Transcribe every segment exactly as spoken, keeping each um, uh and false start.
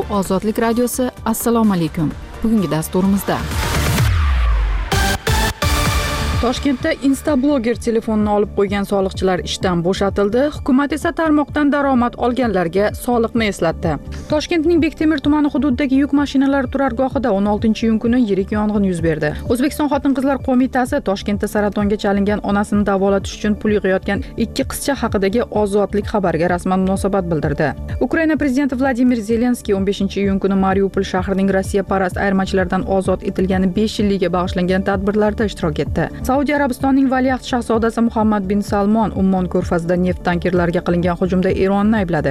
Bu Ozodlik radiosi. Assalomu alaykum. Bugungi dasturimizda Toshkentda Instablogger telefonini olib qo'ygan soliqchilar ishdan bo'shatildi. Hukumat esa tarmoqdan daromad olganlarga soliqni eslatdi. Toshkentning Bektemir tumani hududidagi yuk mashinalari turargohida o'n oltinchi iyun kuni yirik yong'in yuz berdi. O'zbekiston Xotin-qizlar qo'mitasi Toshkentda saratonga chalingan onasini davolatish uchun pul yig'ayotgan ikki qizcha haqidagi Ozodlik xabariga rasman munosabat bildirdi. Ukraina prezidenti Vladimir Zelenskiy o'n beshinchi iyun kuni Mariupol shahrining Rossiya parast ayirmachilardan ozod etilgani besh yilligiga bag'ishlangan tadbirlarda ishtirok etdi. Saudiya Arabistonining valiahd shahzodasi Muhammad bin Salmon Ummon ko'rfazida neft tankerlariga qilingan hujumda Eronni aybladi.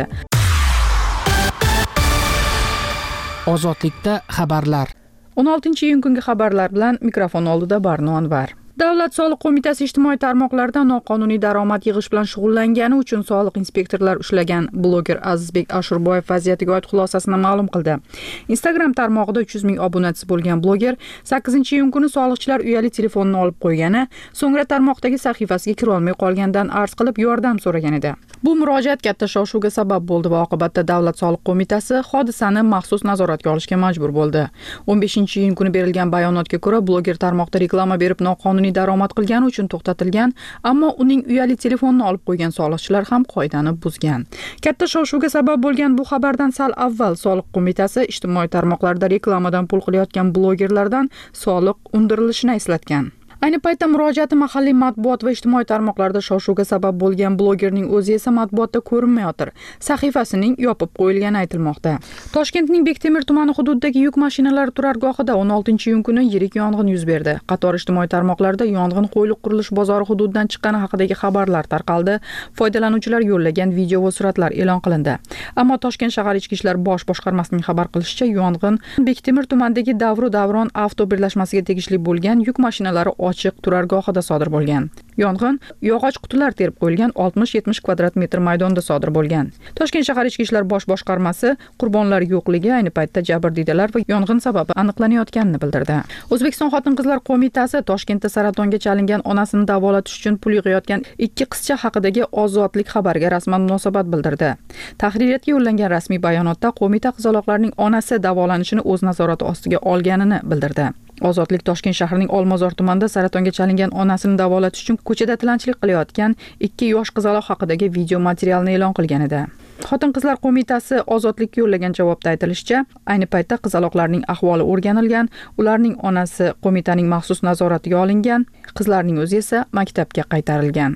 Ozodlikda xabarlar. o'n oltinchi iyun kungi xabarlar bilan mikrofon oldida Barno Anvar. Davlat soliq qo'mitasi ijtimoiy tarmoqlarda noqonuniy daromad yig'ish bilan shug'ullangani uchun soliq inspektorlar ushlagan bloger Azizbek Ashurboyev vaziyatiga oid xulosasini ma'lum qildi. Instagram tarmog'ida uch yuz ming obunachisi bo'lgan bloger sakkizinchi iyun kuni soliqchilar uyali telefonini olib qo'ygani, so'ngra tarmoqdagi sahifasiga kira olmay qolganidan arz qilib yordam so'ragan edi. Bu murojaat katta shov-shuvga sabab bo'ldi va oqibatda Davlat soliq qo'mitasi hodisani maxsus nazoratga olishga majbur bo'ldi. o'n beshinchi iyun kuni berilgan bayonotga ko'ra, bloger tarmoqda reklama berib noqonuniy daromad qilgani uchun to'xtatilgan, ammo uning uyali telefonini olib qo'ygan soliqchilar ham qoidani buzgan. Katta shov-shuvga sabab bo'lgan bu xabardan sal avval soliq qo'mitasi ijtimoiy tarmoqlarda reklamadan pul qilayotgan blogerlardan soliq undirilishini eslatgan. Ayni paytda murojaati mahalliy matbuot va ijtimoiy tarmoqlarda shov-shuvga sabab bo'lgan blogerning o'zi esa matbuotda ko'rinmayotir. Sahifasining yopib qo'yilgani aytilmoqda. Toshkentning Bektemir tumani hududidagi yuk mashinalari turargohida o'n oltinchi iyun kuni yirik yong'in yuz berdi. Qator ijtimoiy tarmoqlarda yong'in Qo'yliq qurilish bozori hududidan chiqqani haqidagi xabarlar tarqaldi. Foydalanuvchilar yo'llagan video va suratlar e'lon qilindi. Ammo Toshkent shahar ichki ishlar bosh boshqarmasining xabar qilishicha, yong'in Bektemir tumanidagi Davru Davron avto birlashmasiga tegishli bo'lgan yuk mashinalari ochiq turargohida sodir bo'lgan. Yong'in yog'och qutilar terib qo'yilgan oltmish yetmish kvadrat metr maydonda sodir bo'lgan. Toshkent shahar ichki ishlar bosh boshqarmasi qurbonlar yo'qligi, ayni paytda jabrdiydalar va yong'in sababi aniqlanayotganini bildirdi. O'zbekiston Xotin-qizlar qo'mitasi Toshkentda saratonga chalingan onasini davolatish uchun pul yig'ayotgan ikki qizcha haqidagi Ozodlik xabariga rasman munosabat bildirdi. Tahririyatga yo'llangan rasmiy bayonotda qo'mita qizaloqlarning onasi davolanishini o'z nazorati ostiga olganini bildirdi. Ozodlik Toshkent shahrining Olmazor tumanida saratonga chalingan onasini davolatish uchun ko'chada tilanchilik qilayotgan ikki yosh qizaloq haqidagi video materialni e'lon qilgan edi. Xotin-qizlar qo'mitasi Ozodlikka yo'llagan javobda aytilishicha, ayni paytda qizaloqlarning ahvoli o'rganilgan, ularning onasi qo'mitaning maxsus nazoratiga olingan, qizlarning o'zi esa maktabga qaytarilgan.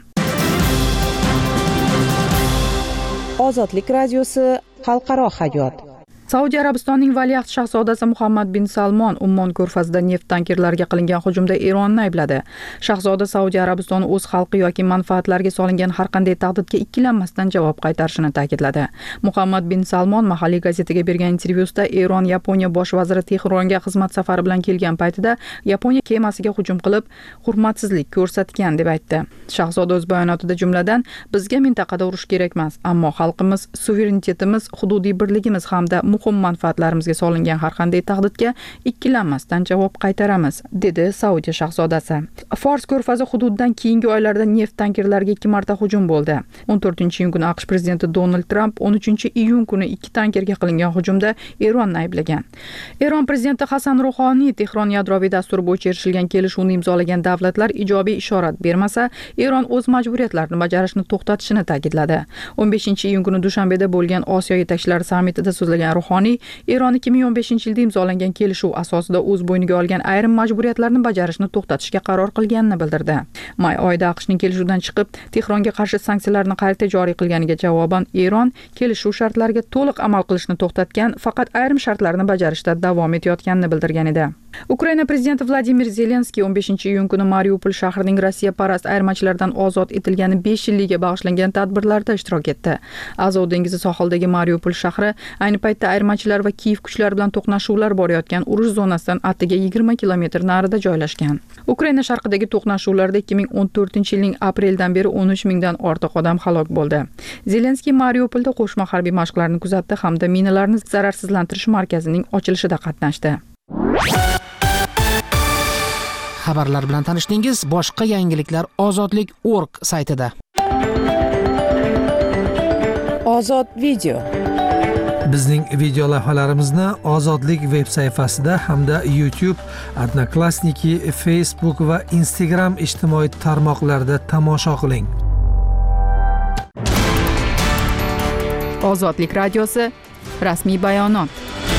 Ozodlik radiosi xalqaro hayot. Saudiya Arabistonining valiahd shahzodasi Muhammad bin Salmon Ummon ko'rfazida neft tankerlariga qilingan hujumda Eronni aybladi. Shahzoda Saudiya Arabistoni o'z xalqi yoki manfaatlariga solingan har qanday tahdidga ikkilanmasdan javob qaytarishini ta'kidladi. Muhammad bin Salmon mahalliy gazetaga bergan intervyusida Eron Yaponiya bosh vaziri Tehronga xizmat safari bilan kelgan paytida Yaponiya kemasiga hujum qilib, hurmatsizlik ko'rsatgan deb aytdi. Shahzoda o'z bayonotida jumladan, bizga mintaqada urush kerak emas, ammo xalqimiz, suverenitetimiz, hududiy birligimiz hamda muhim manfaatlarimizga solingan har qanday tahdidga ikkilanmasdan javob qaytaramiz, dedi Saudiya shahzodasi. Fors ko'rfazi hududidan keyingi oylarda neft tankerlariga ikki marta hujum bo'ldi. o'n to'rtinchi iyun kuni AQSh prezidenti Donald Trump o'n uchinchi iyun kuni ikki tankerga qilingan hujumda Eronni ayblagan. Eron prezidenti Hasan Ruhoniy Tehron yadroviy dasturi bo'yicha erishilgan kelishuvni imzolagan davlatlar ijobiy ishorat bermasa, Eron o'z majburiyatlarini bajarishni to'xtatishini ta'kidladi. o'n beshinchi iyun kuni Dushanbeda bo'lgan Osiyo yetakchilari sammitida so'zlagan Ruhoniy, Eron ikki ming o'n beshinchi yilda imzolangan kelishuv asosida o'z bo'yniga olgan ayrim majburiyatlarni bajarishni to'xtatishga qaror qilganini bildirdi. May oyida AQShning kelishuvdan chiqib, Tehronga qarshi sanksiyalarni qayta joriy qilganiga javoban Eron kelishuv shartlariga to'liq amal qilishni to'xtatgan, faqat ayrim shartlarni bajarishda davom etayotganini bildirgan edi. Ukraina prezidenti Vladimir Zelenskiy o'n beshinchi iyun kuni Mariupol shahrining Rossiya parast ayirmachilardan ozod etilgani besh yilligiga bag'ishlangan tadbirlarda ishtirok etdi. Azov dengizi sohilidagi Mariupol shahri ayni paytda ayirmachilar va Kiyev kuchlari bilan to'qnashuvlar borayotgan urush zonasidan attiga yigirma kilometr narida joylashgan. Ukraina sharqidagi to'qnashuvlarda ikki ming o'n to'rtinchi yilning apreldan beri o'n uch mingdan ortiq odam halok bo'ldi. Zelenskiy Mariupolda qo'shma harbiy mashqlarni kuzatdi hamda minalarni zararsizlantirish markazining ochilishida qatnashdi. Xabarlar bilan tanishdingiz. Boshqa yangiliklar ozodlik nokta org saytida. Ozod video. Bizning video lavhalarimizni Ozodlik veb sayfasida hamda YouTube, Odnoklassniki, Facebook va Instagram ijtimoiy tarmoqlarida tomosha qiling. Ozodlik radiosi rasmiy bayonot.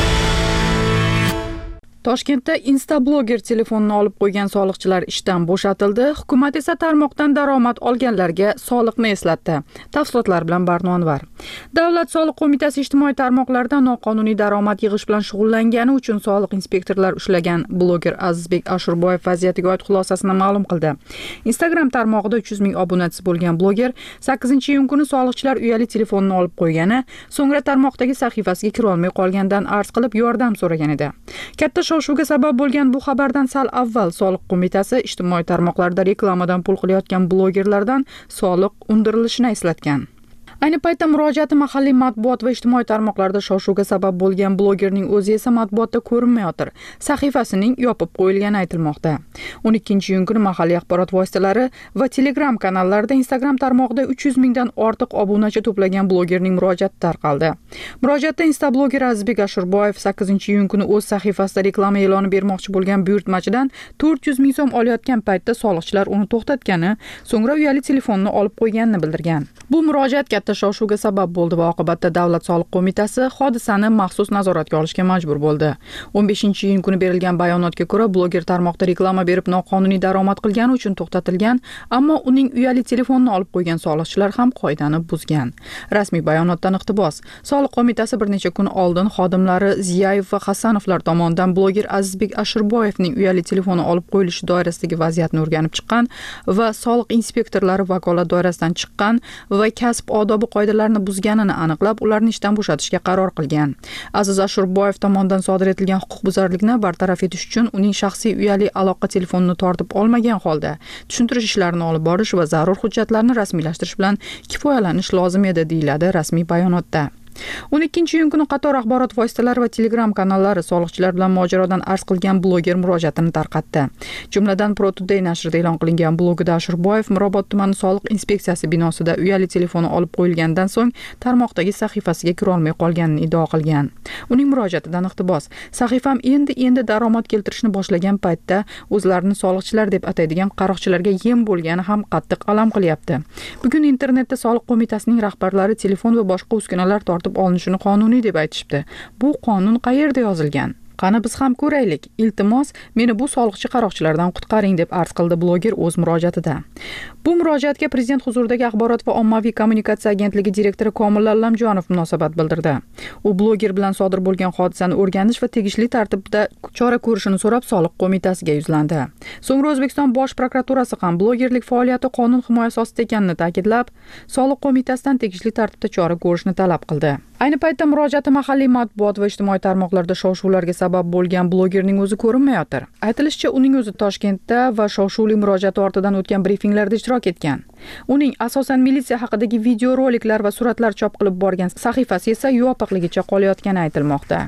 Toshkentda Instablogger telefonini olib qo'ygan soliqchilar ishdan bo'shatildi. Hukumat esa tarmoqdan daromad olganlarga soliqni eslatdi. Tafsilotlar bilan Barno var. Davlat soliq qo'mitasi ijtimoiy tarmoqlarda noqonuniy daromad yig'ish bilan shug'ullangani uchun soliq inspektorlar ushlagan bloger Azizbek Ashurboyev vaziyatiga oid xulosasini ma'lum qildi. Instagram tarmog'ida uch yuz ming obunachisi bo'lgan bloger sakkizinchi iyun kuni soliqchilar uyali telefonini olib qo'ygani, so'ngra tarmoqdagi sahifasiga kira olmay qolgandan arz qilib yordam so'ragan edi. Katta shov-shuvga sabab bo'lgan bu xabardan sal avval soliq qo'mitasi ijtimoiy tarmoqlarda reklamadan pul qilayotgan blogerlardan soliq undirilishini eslatgan. Ayni paytda murojaati mahalliy matbuot va ijtimoiy tarmoqlarda shov-shuvga sabab bo'lgan blogerning o'zi esa matbuotda ko'rinmayotir. Sahifasining yopib qo'yilgani aytilmoqda. o'n ikkinchi iyun kuni mahalliy axborot vositalari va Telegram kanallarida Instagram tarmog'ida uch yuz mingdan ortiq obunachi to'plagan blogerning murojaati tarqaldi. Murojaatda Instablogger Azizbek Ashurboyev sakkizinchi iyun kuni o'z sahifasida reklama e'loni bermoqchi bo'lgan buyurtmachidan to'rt yuz ming so'm olayotgan paytda soliqchilar uni to'xtatgani, so'ngra uyali telefonni olib qo'yganini bildirgan. Bu murojaat katta shov-shuvga sabab bo'ldi va oqibatda Davlat soliq qo'mitasi hodisani maxsus nazoratga olishga majbur bo'ldi. o'n beshinchi iyun kuni berilgan bayonotga ko'ra, bloger tarmoqda reklama berib noqonuniy daromad qilgani uchun to'xtatilgan, ammo uning uyali telefonini olib qo'ygan soliqchilar ham qoidani buzgan. Rasmiy bayonotdan iqtibos. Soliq qo'mitasi bir necha kun oldin xodimlari Ziyayev va Hasanovlar tomonidan bloger Azizbek Ashurboyevning uyali telefoni olib qo'yilishi doirasidagi vaziyatni o'rganib chiqqan va soliq inspektorlari vakolat doirasidan chiqqan va kasb odobi qoidalarini buzganini aniqlab, ularni ishdan bo'shatishga qaror qilgan. Aziz Ashurboyev tomonidan sodir etilgan huquqbuzarlikni bartaraf etish uchun uning shaxsiy uyali aloqa telefonini tortib olmagan holda tushuntirish ishlarini olib borish va zarur hujjatlarni rasmiylashtirish bilan kifoyalanish lozim edi, deyiladi rasmiy bayonotda. o'n ikkinchi iyun kuni qator axborot vositalari va Telegram kanallari soliqchilar bilan mojarodan arz qilgan bloger murojaatini tarqatdi. Jumladan Pro Today nashrida e'lon qilingan blogida Ashurboyev Mirobod tumani soliq inspeksiyasi binosida uyali telefoni olib qo'yilgandan so'ng tarmoqdagi sahifasiga kira olmay qolganini iddao qilgan. Uning murojaatidan iqtibos: "Sahifam endi-endi daromad keltirishni boshlagan paytda o'zlarini soliqchilar deb ataydigan qaroqchilarga yem bo'lgani ham qattiq alam qilyapti. Bugun internetda soliq qo'mitasining rahbarlari telefon va boshqa uskunalar tortib olinishini qonuniy deb aytishibdi. Bu qonun qayerda yozilgan? Qani biz ham ko'raylik. Iltimos, meni bu soliqchi qaroqchilardan qutqaring", deb arz qildi bloger o'z murojaatida. Bu murojaatga Prezident huzuridagi axborot va ommaviy kommunikatsiya agentligi direktori Komil Allamjonov munosabat bildirdi. U bloger bilan sodir bo'lgan hodisani o'rganish va tegishli tartibda chora ko'rishini so'rab soliq qo'mitasiga yuzlandi. So'ngra O'zbekiston Bosh prokuraturasi ham blogerlik faoliyati qonun himoyasi ostida ekanini ta'kidlab, soliq qo'mitasidan tegishli tartibda chora ko'rishni talab qildi. Ayni paytda murojaati mahalliy matbuot va ijtimoiy tarmoqlarda shov-shuvlarga sabab bo'lgan blogerning o'zi ko'rinmayotir. Aytilishicha, uning o'zi Toshkentda va shov-shuvli murojaati ortidan o'tgan brifinglarda ishtirok etgan. Uning asosan militsiya haqidagi videoroliklar va suratlar chop qilib borgan sahifasi esa yopiqligicha qolayotgani aytilmoqda.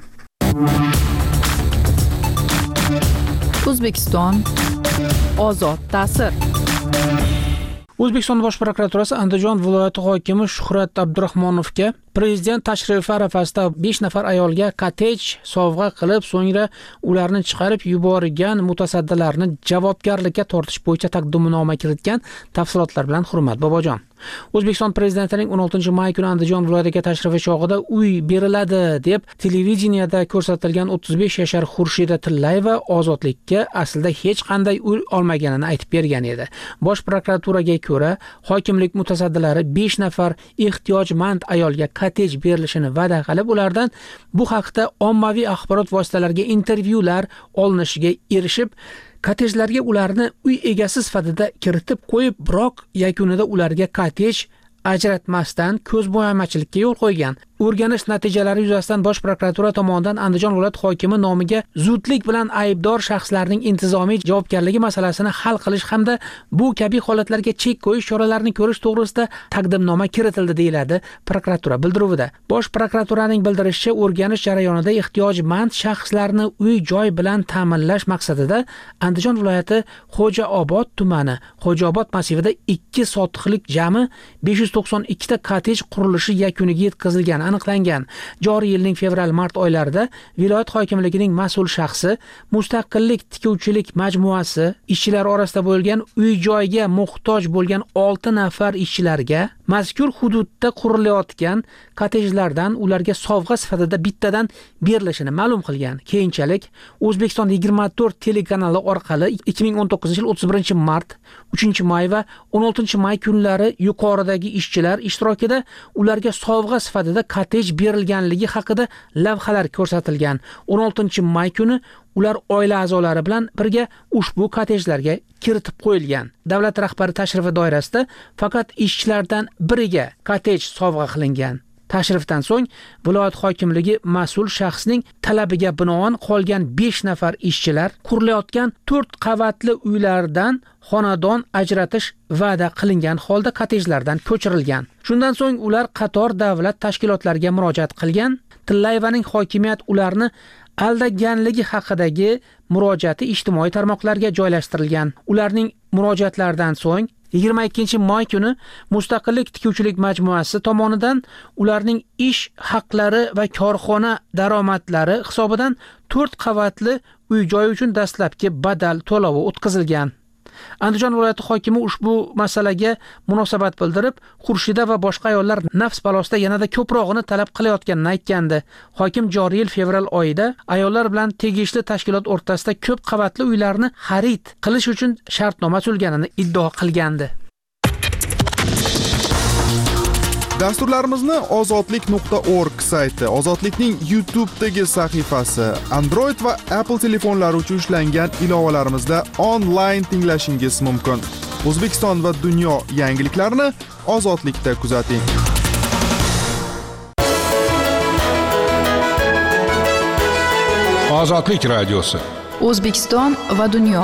O'zbekiston ozod ta'sir. O'zbekiston Bosh prokuraturasi Andijon viloyati hokimi Shuhrat Abdurahmonovga Prezident tashrifi arafasida besh nafar ayolga kottej sovg'a qilib, so'ngra ularni chiqarib yuborgan mutasaddilarni javobgarlikka tortish bo'yicha taqdimnoma kiritgan. Tafsilotlar bilan Hurmat Bobojon. O'zbekiston prezidentining o'n oltinchi may kuni Andijon viloyatiga tashrifi chog'ida uy beriladi deb televideniyada ko'rsatilgan o'ttiz besh yashar Xurshida Tillayeva Ozodlikka aslida hech qanday uy olmaganini aytib bergan edi. Bosh prokuraturaga ko'ra, hokimlik mutasaddilari besh nafar ehtiyojmand ayolga kottej berilishini va'da qilib, ulardan bu haqda ommaviy axborot vositalariga intervyular olinishiga erishib, kottejlarga ularni uy egasi sifatida kiritib qo'yib, biroq yakunida ularga kottej ajratmasdan ko'zbo'yamachilikka yo'l qo'ygan. O'rganish natijalari yuzasidan Bosh prokuratura tomonidan Andijon viloyat hokimi nomiga zudlik bilan aybdor shaxslarning intizomiy javobgarligi masalasini hal qilish hamda bu kabi holatlarga chek qo'yish choralarini ko'rish to'g'risida taqdimnoma kiritildi, deyiladi prokuratura bildiruvida. Bosh prokuraturaning bildirishicha, o'rganish jarayonida ehtiyojmand shaxslarni uy-joy bilan ta'minlash maqsadida Andijon viloyati Xo'jaobod tumani Xo'jaobod massivida ikki sotixlik jami besh yuz to'qson ikki ta kottej qurilishi yakuniga yetkazilgan. aniqlangan. Joriy yilning fevral-mart oylarida viloyat hokimligining mas'ul shaxsi Mustaqillik tikuvchilik majmuasi ishchilari orasida bo'lgan uy-joyga muhtoj bo'lgan olti nafar ishchilarga mazkur hududda qurilayotgan kottejlardan ularga sovg'a sifatida bittadan berilishini ma'lum qilgan. Keyinchalik O'zbekiston yigirma to'rt telekanali orqali ikki ming o'n to'qqizinchi yil o'ttiz birinchi mart, uchinchi may va o'n oltinchi may kunlari yuqoridagi ishchilar ishtirokida ularga sovg'a sifatida kottej berilganligi haqida lavhalar ko'rsatilgan. o'n oltinchi may kuni ular oila a'zolari bilan birga ushbu kottejlarga kiritib qo'yilgan. Davlat rahbari tashrifi doirasida faqat ishchilardan biriga kottej sovg'a qilingan. Tashrifdan so'ng viloyat hokimligi mas'ul shaxsning talabiga binoan qolgan besh nafar ishchilar qurilayotgan to'rt qavatli uylardan xonadon ajratish va'da qilingan holda kottejlardan ko'chirilgan. Shundan so'ng ular qator davlat tashkilotlariga murojaat qilgan. Tillayevaning hokimiyat ularni aldaganligi haqidagi murojaati ijtimoiy tarmoqlarga joylashtirilgan. Ularning murojaatlaridan so'ng yigirma ikkinchi may kuni Mustaqillik tikuvchilik majmuasi tomonidan ularning ish haqlari va korxona daromadlari hisobidan to'rt qavatli uy-joy uchun dastlabki badal to'lovi o'tkazilgan. Andijon viloyati hokimi ushbu masalaga munosabat bildirib, Xurshida va boshqa ayollar nafs balosida yanada ko'prog'ini talab qilayotganini aytgandi. Hokim joriy yil fevral oyida ayollar bilan tegishli tashkilot o'rtasida ko'p qavatli uylarni xarid qilish uchun shartnoma tuzilganini iddao qilgandi. Dasturlarimizni ozodlik nuqta org sayti, Ozodlikning YouTube'dagi sahifasi, Android va Apple telefonlari uchun ishlangan ilovalarimizda onlayn tinglashingiz mumkin. O'zbekiston va dunyo yangiliklarini Ozodlikda kuzating. Ozodlik radiosi. O'zbekiston va dunyo.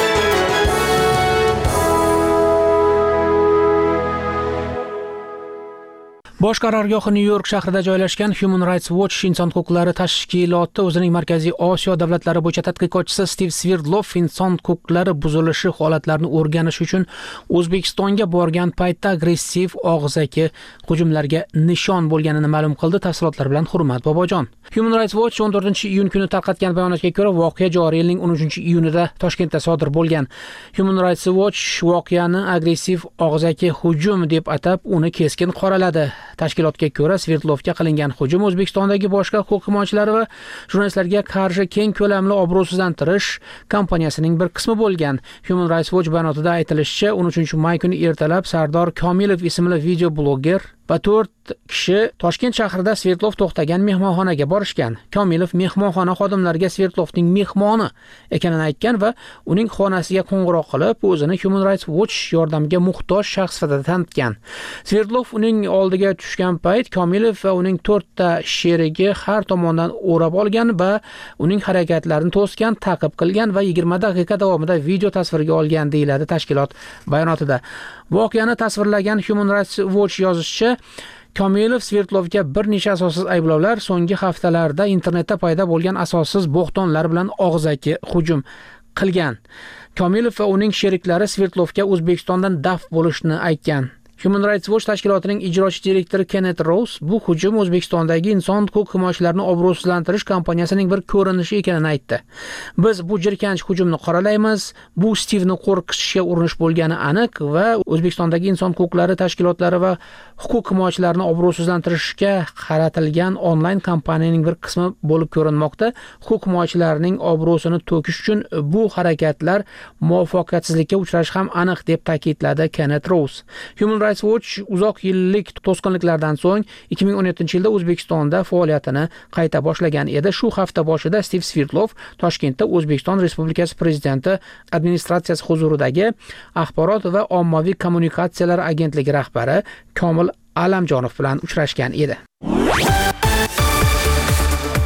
Bosh qarorgohi Nyu-York shahrida joylashgan Human Rights Watch inson huquqlari tashkiloti o'zining Markaziy Osiyo davlatlari bo'yicha tadqiqotchisi Steve Sverdlov inson huquqlari buzilishi holatlarini o'rganish uchun O'zbekistonga borgan paytda agressiv og'zaki hujumlarga nishon bo'lganini ma'lum qildi. Tafsilotlar bilan Hurmat Bobojon. Human Rights Watch o'n to'rtinchi iyun kuni tarqatgan bayonotga ko'ra, voqea joriy yilning o'n uchinchi iyunida Toshkentda sodir bo'lgan. Human Rights Watch voqeani agressiv og'zaki hujum deb atab, uni keskin qoraladi. Tashkilotga ko'ra, Sverdlovga qilingan hujum O'zbekistondagi boshqa huquq himoyachilari va jurnalistlarga qarshi keng ko'lamli obro'sizlantirish kampaniyasining bir qismi bo'lgan. Human Rights Watch bayonotida aytilishicha, o'n uchinchi may kuni ertalab Sardor Komilov ismli video bloger va to'rt kishi Toshkent shahrida Sverdlov to'xtagan mehmonxonaga borishgan. Komilov mehmonxona xodimlariga Sverdlovning mehmoni ekanini aytgan va uning xonasiga qo'ng'iroq qilib, o'zini Human Rights Watch yordamiga muhtoj shaxs sifatida tanitgan. Sverdlov uning oldiga tushgan payt Komilov va uning to'rtta sherigi har tomondan o'rab olgan va uning harakatlarini to'sgan, ta'qib qilgan va yigirma daqiqa davomida video tasvirga olgan, deyiladi tashkilot bayonotida. Voqeani tasvirlagan Human Rights Watch yozishicha, Komilov Sverdlovga bir necha asossiz ayblovlar, so'nggi haftalarda internetda paydo bo'lgan asossiz bo'xtonlar bilan og'zaki hujum qilgan. Komilov va uning sheriklari Sverdlovga O'zbekistondan daf bo'lishni aytgan. Human Rights Watch tashkilotining ijrochi direktori Kenneth Rose bu hujum O'zbekistondagi inson huquq himoyachilarining obro'sizlantirish kampaniyasining bir ko'rinishi ekanini aytdi. Biz bu jirkanch hujumni qoralaymiz. Bu Stivni qo'rqitishga urinish bo'lgani aniq va O'zbekistondagi inson huquqlari tashkilotlari va huquq himoyachilarining obro'sizlantirishga qaratilgan onlayn kampaniyaning bir qismi bo'lib ko'rinmoqda. Huquq himoyachilarining obro'sini to'kish uchun bu harakatlar muvaffaqiyatsizlikka uchrashi ham aniq deb ta'kidladi Kenneth Rose. Human Rights Watch uzoq yillik to'sqinliklardan so'ng ikki ming o'n yettinchi yilda O'zbekistonda faoliyatini qayta boshlagan edi. Shu hafta boshida Steve Sverdlov Toshkentda O'zbekiston Respublikasi Prezidenti administratsiyasi huzuridagi Axborot va ommaviy kommunikatsiyalar agentligi rahbari Komil Alamjonov bilan uchrashgan edi.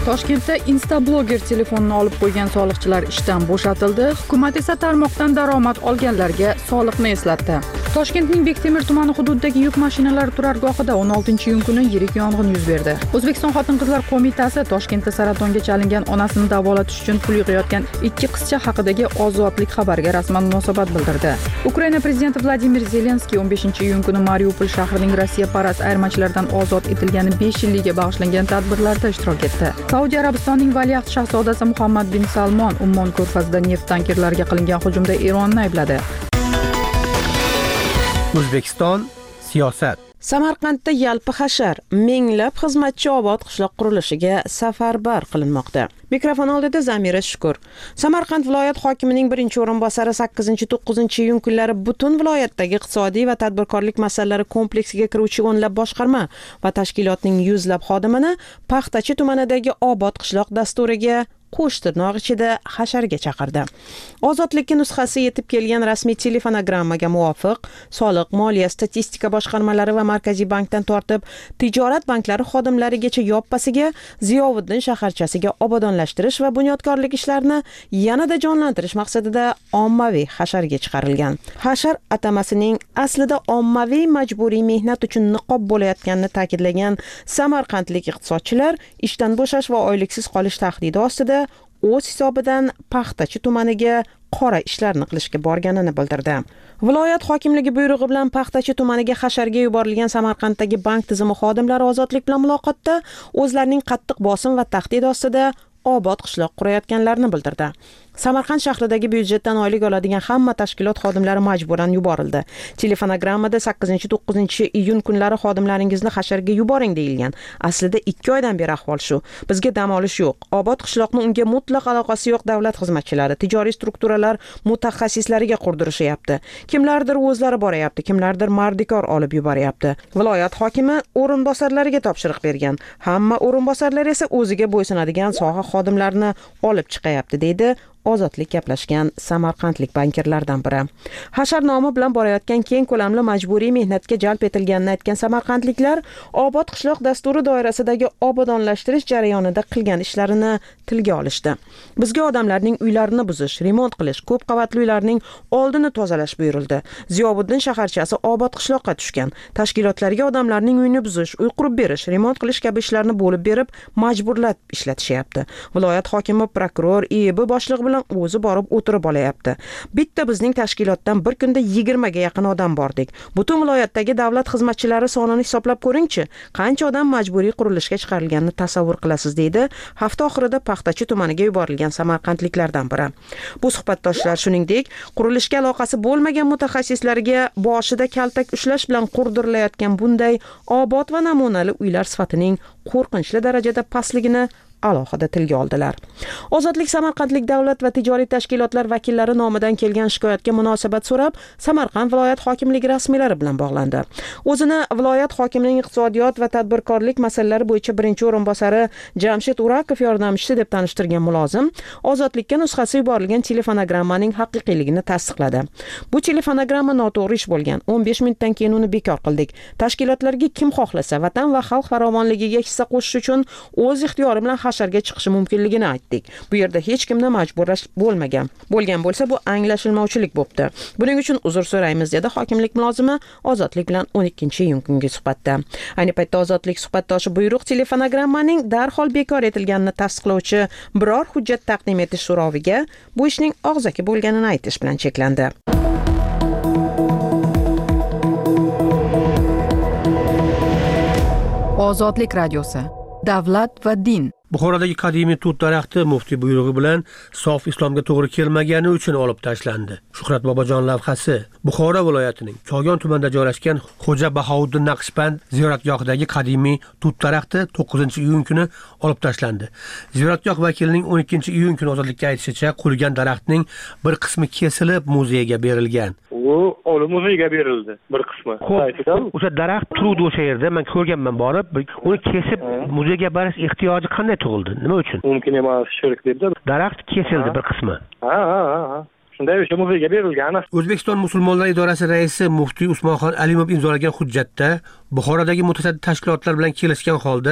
Toshkentda Instablogger telefonini olib qo'ygan soliqchilar ishdan bo'shatildi. Hukumat esa tarmoqdan daromad olganlarga soliqni eslatdi. Toshkentning Bektemir tumani hududidagi yuk mashinalari turargohida o'n oltinchi iyun kuni yirik yong'in yuz berdi. O'zbekiston Xotin-qizlar qo'mitasi Toshkentda saratonga chalingan onasini davolatish uchun pul yig'ayotgan ikki qizcha haqidagi Ozodlik xabariga rasman munosabat bildirdi. Ukraina prezidenti Vladimir Zelenskiy o'n beshinchi iyun kuni Mariupol shahrining Rossiya parast ayirmachilardan ozod etilgani besh yilligiga bag'ishlangan tadbirlarda ishtirok etdi. Saudiya Arabistonining valiahd shahzodasi Muhammad bin Salmon Ummon ko'rfazida neft tankerlariga qilingan hujumda Eronni aybladi. O'zbekiston siyosat. Samarqandda yalpi hashar minglab xizmatchi obod qishloq qurilishiga safarbar qilinmoqda. Mikrofon oldida Zamira Shukur. Samarqand viloyat hokimining birinchi o'rinbosari sakkizinchi to'qqizinchi iyun kunlari butun viloyatdagi iqtisodiy va tadbirkorlik masalalari kompleksiga kiruvchi o'nlab boshqarma va tashkilotning yuzlab xodimini Paxtachi tumanidagi obod qishloq dasturiga qo'sh tirnoq ichida hasharga chaqirdi. Ozodlikka nusxasi yetib kelgan rasmiy telefonogrammaga muvofiq soliq, moliya, statistika boshqarmalari va Markaziy bankdan tortib tijorat banklari xodimlarigacha yoppasiga Ziyovuddin shaharchasiga obodonlashtirish va bunyodkorlik ishlarini yanada jonlantirish maqsadida ommaviy hasharga chiqarilgan. Hashar atamasining aslida ommaviy majburiy mehnat uchun niqob bo'layotganini ta'kidlagan samarqandlik iqtisodchilar ishdan bo'shash va oyliksiz qolish tahdidi ostida o'z hisobidan Paxtachi tumaniga qora ishlarni qilishga borganini bildirdi. Viloyat hokimligi buyrug'i bilan Paxtachi tumaniga hasharga yuborilgan Samarqanddagi bank tizimi xodimlari Ozodlik bilan muloqotda o'zlarining qattiq bosim va tahdid ostida obod qishloq qurayotganlarini bildirdi. Samarqand shahridagi byudjetdan oylik oladigan hamma tashkilot xodimlari majburan yuborildi. Telefonogrammada sakkizinchi to'qqizinchi iyun kunlari xodimlaringizni hasharga yuboring deyilgan. Aslida ikki oydan beri ahvol shu. Bizga dam olish yo'q. Obod qishloqni unga mutlaq aloqasi yo'q davlat xizmatchilari, tijoriy strukturalar mutaxassislariga qurdirishyapti. Kimlardir o'zlari boryapti, kimlardir mardikor olib yuboryapti. Viloyat hokimi o'rinbosarlariga topshiriq bergan. Hamma o'rinbosarlar esa o'ziga bo'ysunadigan soha xodimlarini olib chiqayapti, deydi Ozodlik gaplashgan samarqandlik bankirlardan biri. Hashar nomi bilan borayotgan keng ko'lamli majburiy mehnatga jalb etilganini aytgan samarqandliklar obod qishloq dasturi doirasidagi obodonlashtirish jarayonida qilgan ishlarini tilga olishdi. Bizga odamlarning uylarini buzish, remont qilish, ko'p qavatli uylarning oldini tozalash buyurildi. Ziyovuddin shaharchasi obod qishloqqa tushgan. Tashkilotlarga odamlarning uyini buzish, uy qurib berish, remont qilish kabi ishlarni bo'lib berib, majburlab ishlatishyapti. Viloyat hokimi, prokuror, I E B boshlig'i bilan o'zi borib o'tirib olayapti. Bitta bizning tashkilotdan bir kunda yigirma ga yaqin odam bordik. Butun viloyatdagi davlat xizmatchilari sonini hisoblab ko'ring-chi, qancha odam majburiy qurilishga chiqarilganini tasavvur qilasiz, deydi hafta oxirida Paxtachi tumaniga yuborilgan samarqandliklardan biri. Bu suhbatdoshlar shuningdek, qurilishga aloqasi bo'lmagan mutaxassislarga boshida kaltak ushlash bilan qurdirilayotgan bunday obod va namunali uylar sifatining qo'rqinchli darajada pastligini alohida tilga oldilar. Ozodlik Samarqandlik davlat va tijoriy tashkilotlar vakillari nomidan kelgan shikoyatga munosabat so'rab, Samarqand viloyat hokimligi rasmiylari bilan bog'landi. O'zini viloyat hokimining iqtisodiyot va tadbirkorlik masalalari bo'yicha birinchi o'rinbosari Jamshid Urakov yordamchisi deb tanishtirgan mulozim Ozodlikka nusxasi yuborilgan telefonogrammaning haqiqiyligini tasdiqladi. Bu telefonogramma noto'g'ri ish bo'lgan. o'n besh minutdan keyin uni bekor qildik. Tashkilotlarga kim xohlasa vatan va xalq farovonligiga hissa qo'shish uchun o'z ixtiyori bilan hasharga chiqishi mumkinligini aytdik. Bu yerda hech kimni majburlash bo'lmagan. Bo'lgan bo'lsa bu anglashilmovchilik bo'pti. Buning uchun uzr so'raymiz, dedi hokimlik mulozimi Ozodlik bilan o'n ikkinchi iyun kungi suhbatda. Ayni paytda Ozodlik suhbatdoshi buyruq telefonogrammaning darhol bekor etilganini tasdiqlovchi biror hujjat taqdim etish so'roviga bu ishning og'zaki bo'lganini aytish bilan cheklandi. Ozodlik radiosi. Davlat va din. Buxorodagi qadimiy tut daraxti muftiy buyrug'i bilan sof islomga to'g'ri kelmagani uchun olib tashlandi. Shuhrat Bobojon lavhasi. Buxoro viloyatining Kogon tumanida joylashgan Xo'ja Bahouddin Naqshband ziyoratgohidagi qadimiy tut daraxti to'qqizinchi iyun kuni olib tashlandi. Ziyoratgoh vakilining o'n ikkinchi iyun kuni Ozodlikka aytishicha, qurigan daraxtning bir qismi kesilib muzeyga berilgan. U olib muzeyga berildi bir qismi. O'sha daraxt turuvdi o'sha yerda, men ko'rganman borib, uni kesib muzeyga berish ehtiyoji qanday tug'ildi? Nima uchun? Mumkin emas, shirk debdi. Daraxt kesildi bir qismi. Ha, ha, ha. Shunday o'sha muzeyga berilgan. O'zbekiston musulmonlar idorasi raisi muftiy Usmonxon Alimov imzolagan hujjatda Buxorodagi mutasaddi tashkilotlar bilan kelishgan holda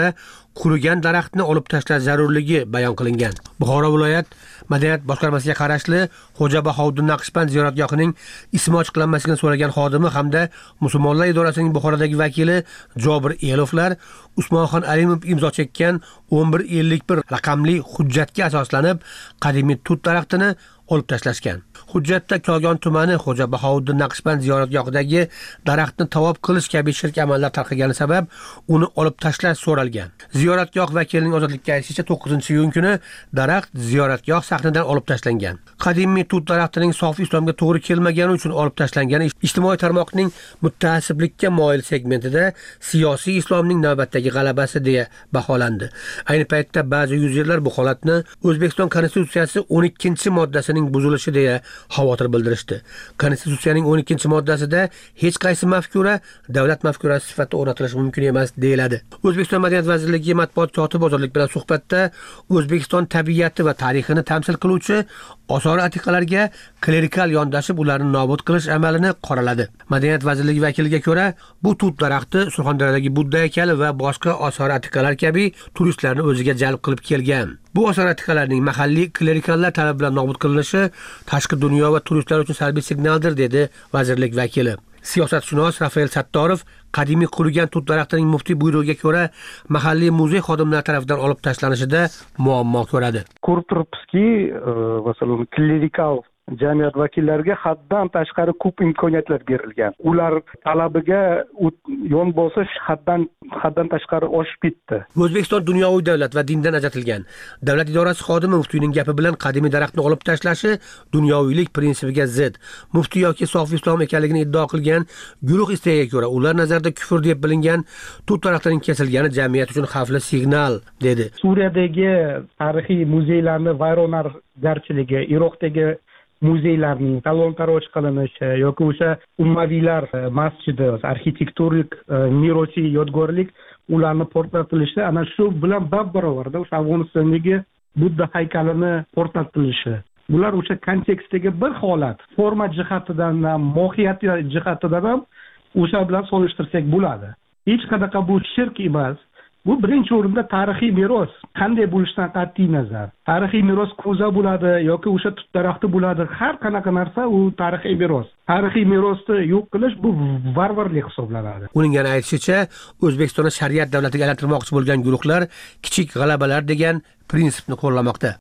qurigan daraxtni olib tashlash zarurligi bayon qilingan. Buxoro viloyat madaniyat boshqarmasiga qarashli Xo'ja Bahouddin Naqshband ziyoratgohining ismi ochiqlanmasligini so'ragan xodimi hamda musulmonlar idorasining Buxorodagi vakili Jobir Elovlar Usmonxon Alimov imzo chekkan o'n bir ellik bir raqamli hujjatga asoslanib qadimiy tut daraxtini olib tashlashgan. Hujjatda Kogon tumani Xo'ja Bahouddin Naqshband ziyoratgohidagi daraxtni tavob qilish kabi shirk amallar tarqagani sabab uni olib tashlash so'ralgan. Ziyoratgoh vakilining ozodlikka aytishicha to'qqizinchi iyun kuni daraxt ziyoratgoh sahnidan olib tashlangan. Qadimiy tut daraxtining sof islomga to'g'ri kelmagani uchun olib tashlangani ijtimoiy tarmoqning muttaassiblikka moyil segmentida siyosiy islomning navbatdagi g'alabasi deya baholandi. Ayni paytda ba'zi yuzerlar bu holatni O'zbekiston Konstitutsiyasi o'n ikkinchi moddasining buzilishi deya xavotir bildirishdi. Konstitutsiyaning o'n ikkinchi moddasida hech qaysi mafkura davlat mafkurasi sifatida o'rnatilishi mumkin emas deyiladi. O'zbekiston Madaniyat vazirligi matbuot kotibi ozodlik bilan suhbatda O'zbekiston tabiati va tarixini tamsil qiluvchi osor atiqalarga klerikal yondashib ularni nobud qilish amalini qoraladi. Madaniyat vazirligi vakiliga ko'ra, bu tut daraxti Surxondaryodagi Budda haykali va boshqa osor atiqalar kabi turistlarni o'ziga jalb qilib kelgan. Bu osor atiqalarning mahalliy klerikallar talabi bilan nobud qilinishi tashqi dunyo va turistlar uchun salbiy signaldir, dedi vazirlik vakili. Siyosatshunos Rafael Sattorov qadimiy qurigan tut daraxtining muftiy buyrug'iga ko'ra mahalliy muzey xodimlari tomonidan olib tashlanishida muammo ko'radi. Ko'rib turibsizki, masalan, klerikal jamiyat vakillariga haddan tashqari ko'p imkoniyatlar berilgan. Ular talabiga yon bosish haddan haddan tashqari oshib ketdi. O'zbekiston dunyoviy davlat va dindan ajratilgan. Davlat idorasi xodimi muftiyning gapi bilan qadimiy daraxtni olib tashlashi dunyoviylik prinsipiga zid. Muftiy yoki sof islom ekanligini iddao qilgan guruh istegiga ko'ra, ular nazarda kufr deb bilingan tut daraxtining kesilgani jamiyat uchun xavfli signal, dedi. Suriyadagi tarixiy muzeylarni vayronagarchiligi, Iroqdagi muzeylarning talon-taroj qilinishi yoki o'sha ummaviylar masjidi, arxitektorik merosiy yodgorlik ularni portlatilishi ana shu bilan bab-barobarda o'sha Afg'onistondagi Budda haykalini portlatilishi. Bular o'sha kontekstdagi bir holat, forma jihatidan ham, mohiyat jihatidan ham o'sha bilan solishtirsak bo'ladi. Hech qanaqa bu shirk emas. Bu birinchi o'rinda tarixiy meros. Qanday bo'lishidan qat'iy nazar. Tarixiy meros ko'za bo'ladi yoki o'sha tut daraxti bo'ladi. Har qanaqa narsa u tarixiy meros. Tarixiy merosni yo'q qilish bu varvarlik hisoblanadi. Uning yana aytishicha, O'zbekistonni shariat davlatiga aylantirmoqchi bo'lgan guruhlar kichik g'alabalar degan prinsipni qo'llamoqda.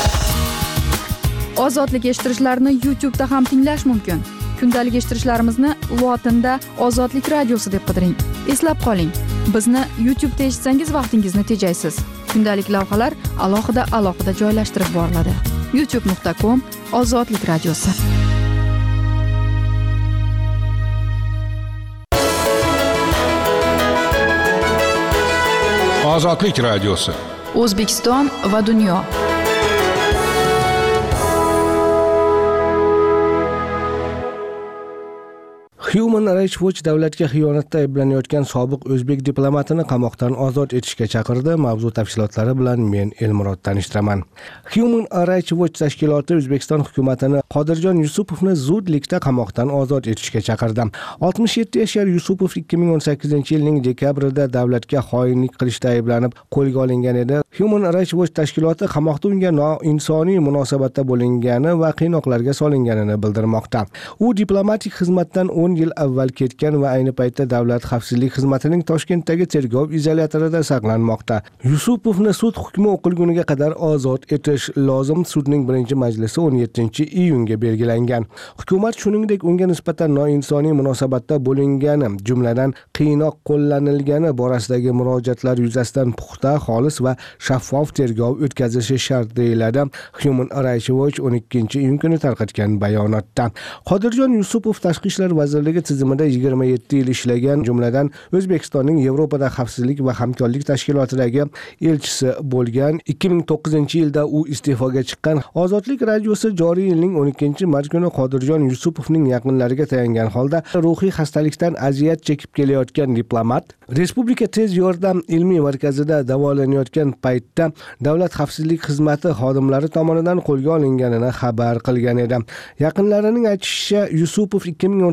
Ozodlik eshittirishlarni YouTube da ham tinglash mumkin. Kundalik eshittirishlarimizni lotinda Ozodlik radiosi deb qidiring. Eslab qoling, bizni YouTube da eshitsangiz vaqtingizni tejaysiz. Kundalik lavhalar alohida alohida joylashtirib boriladi. youtube nuqta com Ozodlik radiosi. Ozodlik radiosi. O'zbekiston va dunyo. Human Rights Watch davlatga xiyonatda ayblanayotgan sobiq o'zbek diplomatini qamoqdan ozod etishga chaqirdi. Mavzu tafsilotlari bilan men Elmurod tanishtiraman. Human Rights Watch tashkiloti O'zbekiston hukumatini Qodirjon Yusupovni zudlikda qamoqdan ozod etishga chaqirdi. oltmish yetti yashar Yusupov ikki ming o'n sakkizinchi yilning dekabrida davlatga xoinlik qilishda ayblanib qo'lga olingan edi. Human Rights Watch tashkiloti qamoqda unga noinsoniy munosabatda bo'lingani va qiynoqlarga solinganini bildirmoqda. U diplomatik xizmatdan o'n yil avval ketgan va ayni paytda Davlat xavfsizlik xizmatining Toshkentdagi tergov izolyatorida saqlanmoqda. Yusupovni sud hukmi o'qilguniga qadar ozod etish lozim. Sudning birinchi majlisi o'n yettinchi iyunga belgilangan. Hukumat shuningdek unga nisbatan noinsoniy munosabatda bo'lingani, jumladan qiynoq qo'llanilgani borasidagi murojaatlar yuzasidan puxta, xolis va shaffof tergov o'tkazishi shart deyiladi Human Rights Watch o'n ikkinchi iyun kuni tarqatgan bayonotda. Qodirjon Yusupov Tashqi ishlar vazirligi tizimida yigirma yetti yil ishlagan, jumladan O'zbekistonning Yevropada xavfsizlik va hamkorlik tashkilotidagi elchisi bo'lgan. ikki ming to'qqizinchi yilda u iste'foga chiqqan. Ozodlik radiosi joriy yilning o'n ikkinchi mart kuni Qodirjon Yusupovning yaqinlariga tayangan holda ruhiy xastalikdan aziyat chekib kelayotgan diplomat Respublika tez yordam ilmiy markazida davolanayotgan paytda Davlat xavfsizlik xizmati xodimlari tomonidan qo'lga olinganini xabar qilgan edi. Yaqinlarining aytishicha, Yusupov ikki ming o'n sakkizinchi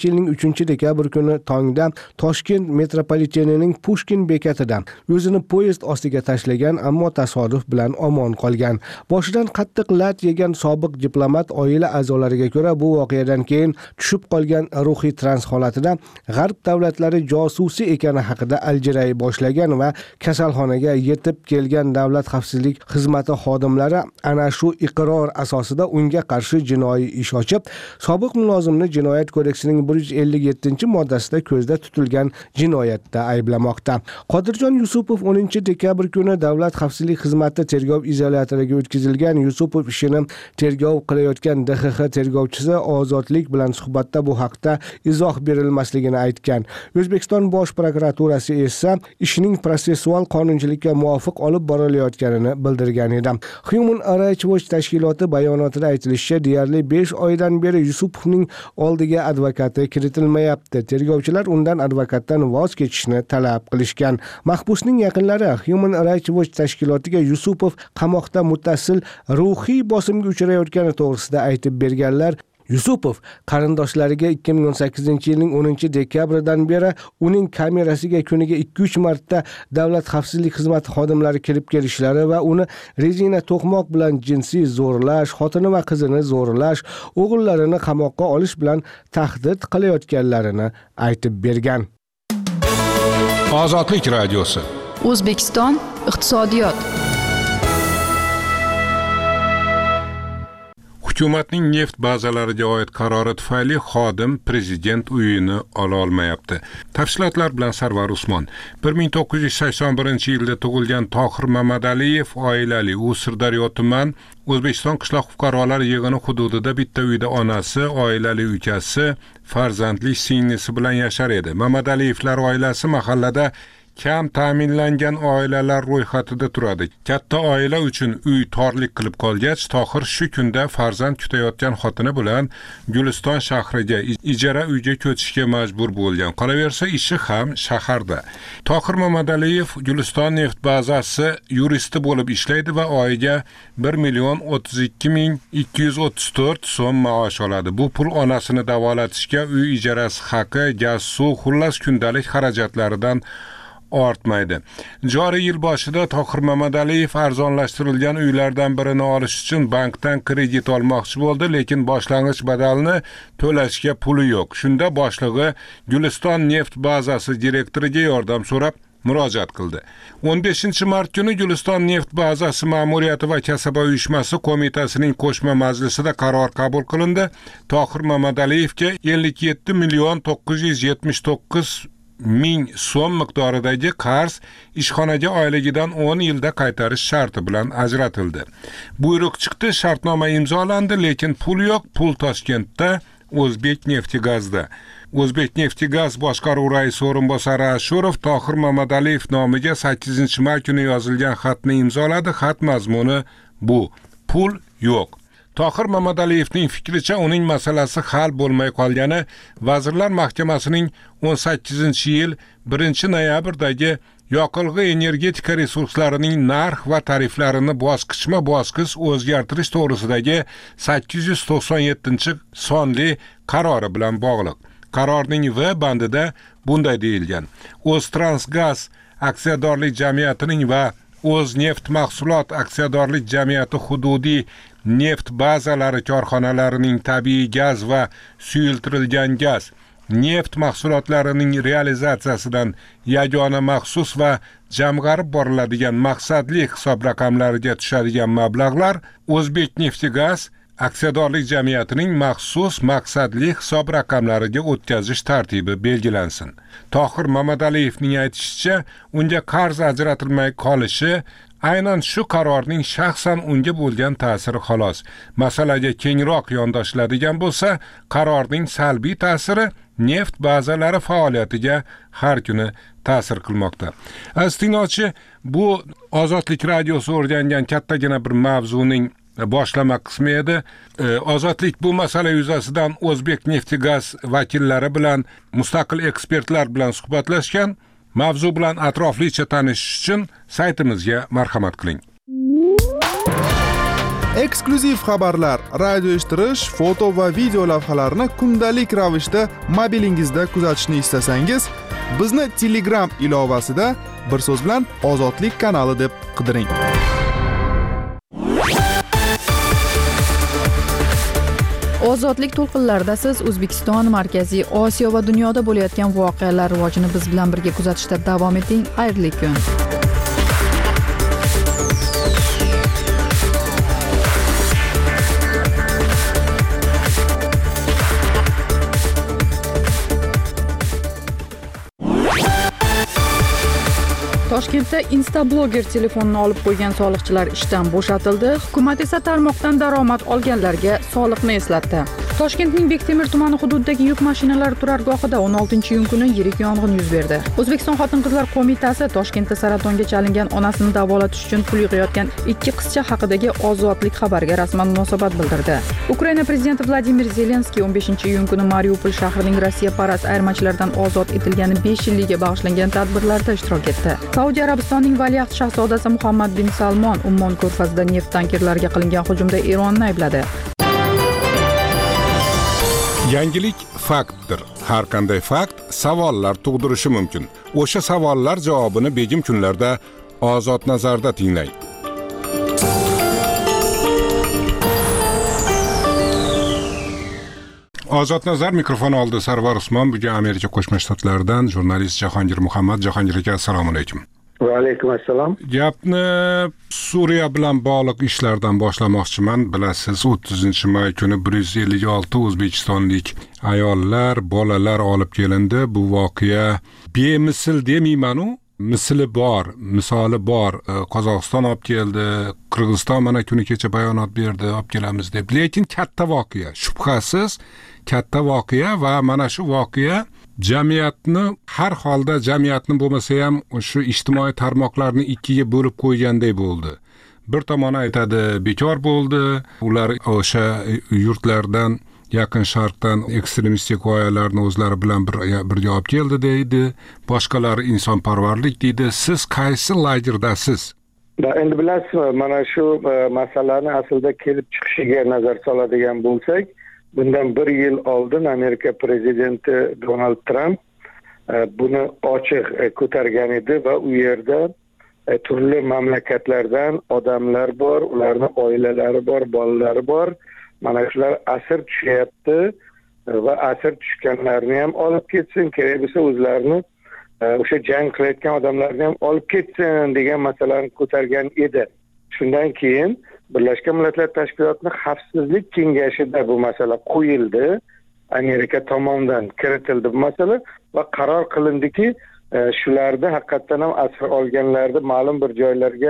ikkinchi yilning uchinchi dekabr kuni tongda Toshkent metropolitenining Pushkin bekatida o'zini poyezd ostiga tashlagan, ammo tasodif bilan omon qolgan. Boshidan qattiq lat yegan sobiq diplomat oila a'zolariga ko'ra bu voqeadan keyin tushib qolgan ruhiy trans holatida g'arb davlatlari josusi ekani haqida aljiray boshlagan va kasalxonaga yetib kelgan davlat xavfsizlik xizmati xodimlari ana shu iqror asosida unga qarshi jinoiy ish ochib, sobiq mulozimni Jinoyat kodeksining bir yuz ellik yettinchi moddasida ko'zda tutilgan jinoyatda ayblamoqda. Qodirjon Yusupov o'ninchi dekabr kuni davlat xavfsizlik xizmati tergov izolyatoriga o'tkazilgan. Yusupov ishini tergov qilayotgan D X X tergovchisi Ozodlik bilan suhbatda bu haqda izoh berilmasligini aytgan. O'zbekiston Bosh prokuraturasi esa ishning protsessual qonunchilikka muvofiq olib borilayotganini bildirgan edi. Human Rights Watch tashkiloti bayonotida aytilishicha, deyarli besh oydan beri Yusupovning oldiga advokati kiritilmayapti. Tergovchilar undan advokatdan voz kechishni talab qilishgan. Mahbusning yaqinlari Human Rights Watch tashkilotiga Yusupov qamoqda muttasil ruhiy bosimga uchrayotgani to'g'risida aytib berganlar. Yusupov qarindoshlariga ikki ming o'n sakkizinchi yilning o'ninchi dekabridan beri uning kamerasiga kuniga ikki uch marta davlat xavfsizlik xizmati xodimlari kirib kelishlari va uni rezina to'qmoq bilan jinsiy zo'rlash, xotini va qizini zo'rlash, o'g'illarini qamoqqa olish bilan tahdid qilayotganlarini aytib bergan. Ozodlik radiosi. O'zbekiston iqtisodiyot. Hukumatning neft bazalariga oid qarori tufayli xodim prezident uyini ola olmayapti. Tafsilotlar bilan Sarvar Usmon. bir ming to'qqiz yuz sakson birinchi yilda tug'ilgan Tohir Mamadaliyev oilali, u Sirdaryo tuman O'zbekiston qishloq fuqarolar yig'ini hududida bitta uyda onasi, oilali ukasi, farzandli singlisi bilan yashar edi. Mamadaliyevlar oilasi mahallada kam ta'minlangan oilalar ro'yxatida turadi. Katta oila uchun uy torlik qilib qolgach, Tohir shu kunda farzand kutayotgan xotini bilan Guliston shahriga ijara uyga ko'chishga majbur bo'lgan. Qolaversa, ishi ham shaharda. Tohir Mamadaliyev Guliston neft bazasi yuristi bo'lib ishlaydi va oyiga bir million o'ttiz ikki ming ikki yuz o'ttiz to'rt so'm maosh oladi. Bu pul onasini davolatishga, uy ijarasi haqi, gaz, suv, xullas kundalik xarajatlaridan ortmaydi. Joriy yil boshida Tohir Mamadaliyev arzonlashtirilgan uylardan birini olish uchun bankdan kredit olmoqchi bo'ldi, lekin boshlang'ich badalni to'lashga puli yo'q. Shunda boshlig'i Guliston neft bazasi direktoriga yordam so'rab murojaat qildi. o'n beshinchi mart kuni Guliston neft bazasi ma'muriyati va kasaba uyushmasi qo'mitasining qo'shma majlisida qaror qabul qilindi. Tohir Mamadaliyevga ellik yetti million to'qqiz yuz yetmish to'qqiz ming so'm miqdoridagi qarz ishxonaga oyligidan o'n yilda qaytarish sharti bilan ajratildi. Buyruq chiqdi, shartnoma imzolandi, lekin pul yo'q. Pul Toshkentda, O'zbekneftgazda. O'zbekneftgaz boshqaruv raisi o'rinbosari Ashurov Tohir Mamadaliyev nomiga sakkizinchi may kuni yozilgan xatni imzoladi. Xat mazmuni bu: pul yo'q. Tohir Mamadaliyevning fikricha, uning masalasi hal bo'lmay qolgani Vazirlar Mahkamasining o'n sakkizinchi yil birinchi noyabrdagi yoqilg'i energetika resurslarining narx va tariflarini bosqichma-bosqich o'zgartirish to'g'risidagi sakkiz yuz to'qson yettinchi sonli qarori bilan bog'liq. Qarorning V bandida bunday deyilgan: O'ztransgaz aksiyadorlik jamiyatining va O'zneft mahsulot aksiyadorlik jamiyati hududiy neft bazalari korxonalarining tabiiy gaz va suyultirilgan gaz, neft mahsulotlarining realizatsiyasidan yagona maxsus va jamg'arib boriladigan maqsadli hisob raqamlariga tushadigan mablag'lar O'zbekneftgaz aksiyadorlik jamiyatining maxsus maqsadli hisob raqamlariga o'tkazish tartibi belgilansin. Tohir Mamadaliyevning aytishicha, unga qarz ajratilmay qolishi aynan shu qarorning shaxsan unga bo'lgan ta'siri xolos. Masalaga kengroq yondashiladigan bo'lsa, qarorning salbiy ta'siri neft bazalari faoliyatiga har kuni ta'sir qilmoqda. Aziz tinglovchi, bu Ozodlik radiosi o'rgangan kattagina bir mavzuning boshlama qismi edi. Ozodlik bu masala yuzasidan O'zbekneftgaz vakillari bilan, mustaqil ekspertlar bilan suhbatlashgan. Mavzu bilan atroflicha tanishish uchun saytimizga marhamat qiling. Eksklyuziv xabarlar, radio eshittirish, foto va video lavhalarni kundalik ravishda mobilingizda kuzatishni istasangiz, bizni Telegram ilovasida bir so'z bilan Ozodlik kanali deb qidiring. Ozodlik to'lqinlarida siz O'zbekiston, Markaziy Osiyo va dunyoda bo'layotgan voqealar rivojini biz bilan birga kuzatishda davom eting. Xayrli kun. Toshkentda Instablogger telefonini olib qo'ygan soliqchilar ishdan bo'shatildi. Hukumat esa tarmoqdan daromad olganlarga soliqni eslatdi. Toshkentning Bektemir tumani hududidagi yuk mashinalari turargohida o'n oltinchi iyun kuni yirik yong'in yuz berdi. O'zbekiston Xotin-qizlar qo'mitasi Toshkentda saratonga chalingan onasini davolatish uchun pul yig'ayotgan ikki qizcha haqidagi Ozodlik xabariga rasman munosabat bildirdi. Ukraina prezidenti Vladimir Zelenskiy o'n beshinchi iyun kuni Mariupol shahrining Rossiya parast ayirmachilardan ozod etilgani besh yilligiga bag'ishlangan tadbirlarda ishtirok etdi. Saudiya Arabistonining valiahd shahzodasi Muhammad bin Salmon Ummon ko'rfazida neft tankerlariga qilingan hujumda Eronni aybladi. Yangilik faktdir. Har qanday fakt savollar tug'dirishi mumkin. O'sha savollar javobini begim kunlarda Ozod nazarda tinglang. Ozod nazar mikrofon oldi. Sarvar Usmon, bugun Amerika Qo'shma Shtatlaridan jurnalist Jahongir Muhammad. Jahongir aka, assalomu alaykum. Va alaykum assalom. Gapni Suriya bilan bog'liq ishlardan boshlamoqchiman. Bilasiz, o'ttizinchi may kuni bir yuz ellik olti o'zbekistonlik ayollar, bolalar olib kelindi. Bu voqea bemisl demayman-u, misli bor, misoli bor. Qozog'iston olib keldi, Qirg'iziston mana kuni kecha bayonot berdi, olib kelamiz deb. Lekin katta voqea, shubhasiz katta voqea va mana shu voqea jamiyatni, har holda jamiyatni bo'lmasa ham shu ijtimoiy tarmoqlarni ikkiga bo'lib qo'yganday bo'ldi. Bir tomoni aytadi, bekor bo'ldi, ular o'sha yurtlardan, yaqin sharqdan ekstremistik g'oyalarni o'zlari bilan birga olib keldi deydi, boshqalari insonparvarlik deydi. Siz qaysi lagerdasiz? Endi bilasizmi, mana shu masalani aslida kelib chiqishiga nazar soladigan bo'lsak, bundan bir yil oldin Amerika prezidenti Donald Trump buni ochiq ko'targan edi va u yerda turli mamlakatlardan odamlar bor, ularning oilalari bor, bolalari bor. Mana shular asir tushyapti va asir tushganlarni ham olib ketsin, kerak bo'lsa o'zlarini o'sha jang qilayotgan odamlarni ham olib ketsin degan masalani ko'targan edi. Shundan keyin Birlashgan Millatlar Tashkilotining Xavfsizlik kengashida bu masala qo'yildi. Amerika tomonidan kiritildi bu masala va qaror qilindiki, shularni haqiqatan ham asir olganlarni ma'lum bir joylarga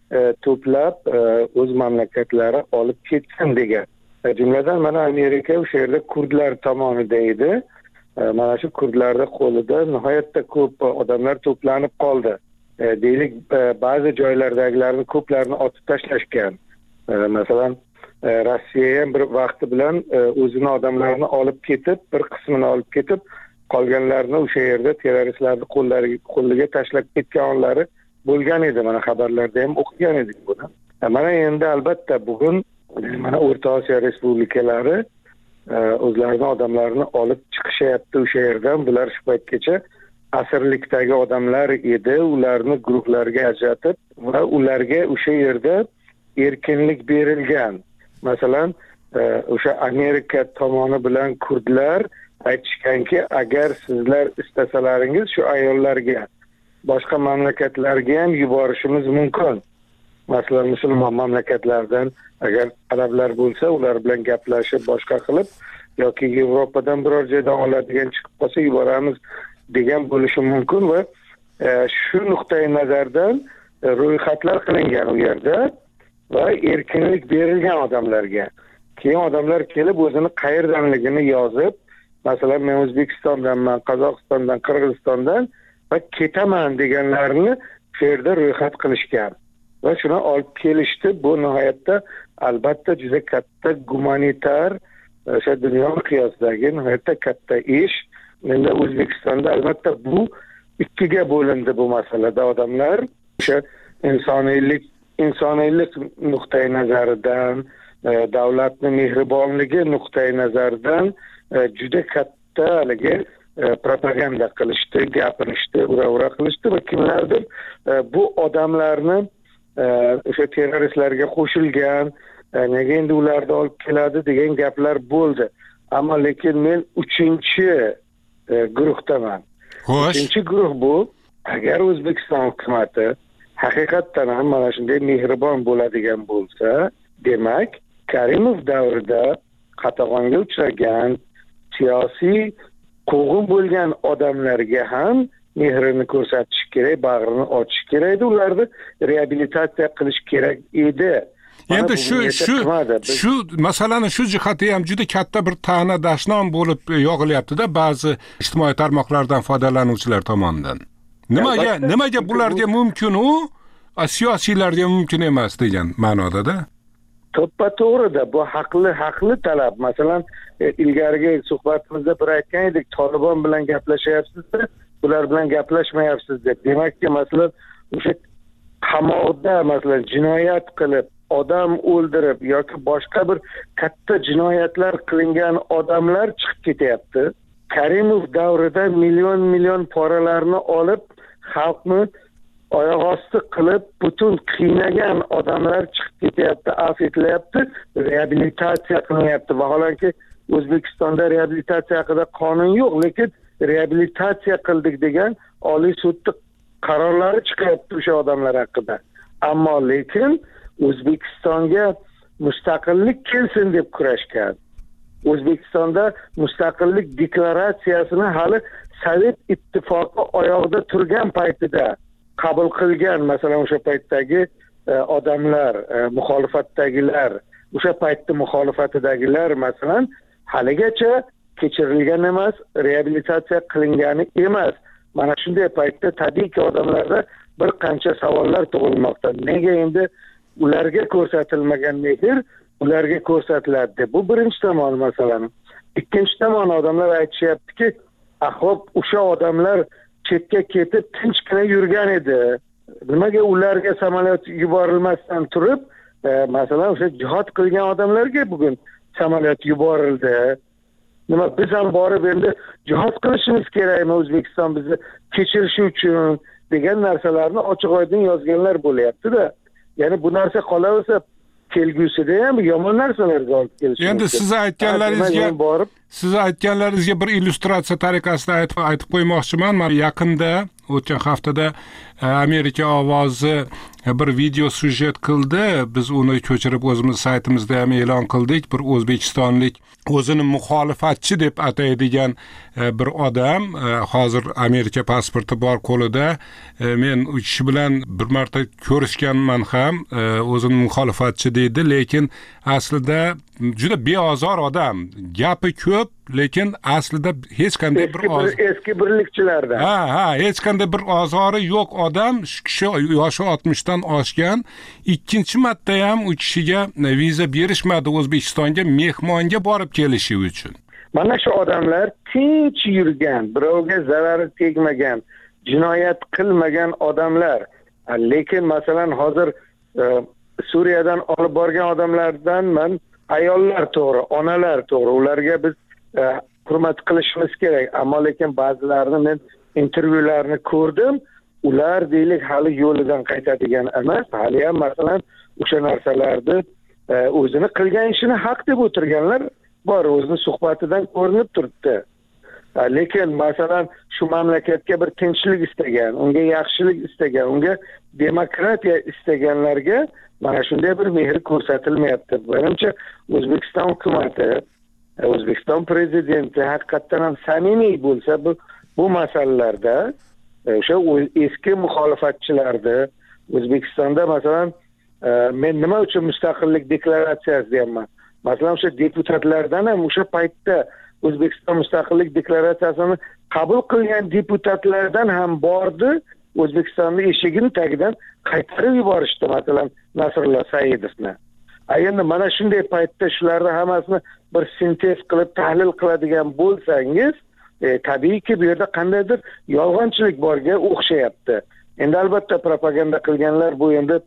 to'plab o'z mamlakatlari olib ketsin degan. Jumladan mana Amerika o'sha yerda kurdlar tomonida edi. Mana shu kurdlarning qo'lida nihoyatda ko'p odamlar to'planib qoldi. Deylik, ba'zi joylardagilarni ko'plarini otib tashlashgan. Masalan, Rossiya ham bir vaqti bilan o'zini odamlarini olib ketib, bir qismini olib ketib, qolganlarni o'sha yerda terroristlarning qo'llariga qo'liga tashlab ketganlari bo'lgan edi. Mana xabarlarda ham o'qigan edik buni. Mana endi albatta bugun mana O'rta Osiyo respublikalari o'zlarining odamlarini olib chiqishyapti o'sha yerdan. Bular shu paytgacha asirlikdagi odamlar edi, ularni guruhlarga ajratib va ularga o'sha yerda erkinlik berilgan. Masalan, o'sha Amerika tomoni bilan kurdlar aytishganki, agar sizlar istasalaringiz shu ayollarga boshqa mamlakatlarga ham yuborishimiz mumkin. Masalan, musulmon mamlakatlardan agar arablar bo'lsa, ular bilan gaplashib boshqa qilib yoki Yevropadan biror joydan oladigan chiqib qolsa yuboramiz degan bo'lishi mumkin va shu nuqtai nazardan ro'yxatlar qilingan u yerda va erkinlik berilgan odamlarga. Keyin odamlar kelib o'zini qayerdanligini yozib, masalan, men O'zbekistondanman, Qozog'istondan, Qirg'izistondan va ketaman deganlarni shu yerda ro'yxat qilishgan. Va shuni olib kelishdi. Bu nihoyatda albatta juda katta gumanitar, o'sha dunyo miqyosidagi nihoyatda katta ish. Endi O'zbekistonda albatta bu ikkiga bo'lindi bu masalada odamlar. O'sha insoniylik insoniylik nuqtai nazaridan, davlatni mehribonligi nuqtai nazaridan juda katta haligi propaganda qilishdi, gapirishdi, ura-ura qilishdi va kimlardir bu odamlarni o'sha terroristlarga qo'shilgan, nega endi ularni olib keladi degan gaplar bo'ldi. Ammo lekin men uchinchi guruhdaman. Xo'sh. Uchinchi guruh bu, agar O'zbekiston hukumatı haqiqatdan ham mana shunday mehribon bo'ladigan bo'lsa, demak, Karimov davrida qatag'onga uchragan siyosiy quvg'in bo'lgan odamlarga ham mehrini ko'rsatish kerak, bag'rini ochish kerak edi, ularni reabilitatsiya qilish kerak edi. Endi shu shu shu masalani shu jihati ham juda katta bir ta'na dashnom bo'lib yog'ilyapti-da ba'zi ijtimoiy tarmoqlardan foydalanuvchilar tomonidan. Nimaga nimaga bularga mumkin u, siyosiylarga mumkin emas degan ma'noda-da. To'ppa to'g'ri-da, bu haqli haqli talab. Masalan, ilgarigi suhbatimizda bir aytgan edik, Tolibon bilan gaplashyapsiz-da, bular bilan gaplashmayapsiz deb. Demakki, masalan, o'sha qamoqda masalan jinoyat qilib, odam o'ldirib yoki boshqa bir katta jinoyatlar qilingan odamlar chiqib ketyapti. Karimov davrida million million poralarni olib, xalqni oyoq osti qilib, butun qiynagan odamlar chiqib ketyapti, afv etilyapti, reabilitatsiya qilinyapti. Vaholanki O'zbekistonda reabilitatsiya haqida qonun yo'q, lekin reabilitatsiya qildik degan Oliy sudning qarorlari chiqyapti o'sha odamlar haqida. Ammo lekin O'zbekistonga mustaqillik kelsin deb kurashgan. O'zbekistonda mustaqillik deklaratsiyasini hali Sovet ittifoqi oyog'ida turgan paytida qabul qilgan, masalan o'sha paytdagi odamlar, muxolifatdagilar, o'sha paytda muxolifatidagilar masalan haligacha kechirilgan emas, reabilitatsiya qilingani emas. Mana shunday paytda tabiiyki odamlarda bir qancha savollar tug'ilmoqda. Nega endi ularga ko'rsatilmagan mehr ularga ko'rsatiladi? Bu birinchi tomon masalan. Ikkinchi tomon odamlar aytishyaptiki, ahvop o'sha odamlar chetga ketib tinchgina yurgan edi. Nimaga ularga samolyot yuborilmasdan turib, masalan o'sha jihad qilgan odamlarga bugun samolyot yuborildi? Nima biz ham borib endi jihad qilishimiz kerakmi O'zbekiston bizni kechirishi uchun degan narsalarni ochiq-oydin yozganlar bo'lyapti-da. Ya'ni bu narsa qolaversa kelgusida ham yomon narsalarga olib kelishi mumkin. Endi siz aytganlaringizga borib, siz aytganlaringizga bir illyustratsiya tariqasida aytib aytib qo'ymoqchiman. Men yaqinda o'tgan haftada Amerika ovozi bir video syujet qildi. Biz uni ko'chirib o'zimiz saytimizda ham e'lon qildik. Bir o'zbekistonlik o'zini muxolifatchi deb ataydigan bir odam, hozir Amerika pasporti bor qo'lida. Men u kishi bilan bir marta ko'rishganman ham, o'zini muxolifatchi deydi, lekin aslida juda beozor odam. Gapi ko'p, lekin aslida hech qanday bir oz eski birlikchilardan. Ha, ha, hech qanday bir ozori yo'q odam. Shu kishi yoshi oltmishdan oshgan. Ikkinchi marta ham u kishiga viza berishmadi O'zbekistonga mehmonga borib kelishi uchun. Mana shu odamlar tinch yurgan, birovga zarari tegmagan, jinoyat qilmagan odamlar. Lekin masalan hozir Suriyadan olib borgan odamlardan men ayollar to'g'ri, onalar to'g'ri, ularga biz hurmat qilishimiz kerak. Ammo lekin ba'zilarini men intervyularni ko'rdim. Ular deylik hali yo'lidan qaytadigan emas, hali ham masalan o'sha narsalarni o'zini qilgan ishini haq deb o'tirganlar bor, o'zini suhbatidan ko'rinib turibdi. Lekin masalan shu mamlakatga bir tinchlik istagan, unga yaxshilik istagan, unga demokratiya istaganlarga mana shunday bir mehr ko'rsatilmayapti. Menimcha O'zbekiston hukumati, O'zbekiston prezidenti haqiqatan ham samimiy bo'lsa bu bu masalalarda o'sha eski muxolifatchilarni O'zbekistonda masalan men nima uchun mustaqillik deklaratsiyasi deyapman. Masalan o'sha deputatlardan ham o'sha paytda O'zbekiston mustaqillik deklaratsiyasini qabul qilgan deputatlardan ham bordi, O'zbekistonning eshigini tagidan qaytarib yuborishdi, masalan Nasrullo Saidovni. Endi mana shunday paytda shularni hammasini bir sintez qilib tahlil qiladigan bo'lsangiz, e, tabiiyki bu yerda qandaydir yolg'onchilik borga o'xshayapti. Endi albatta propaganda qilganlar bu endi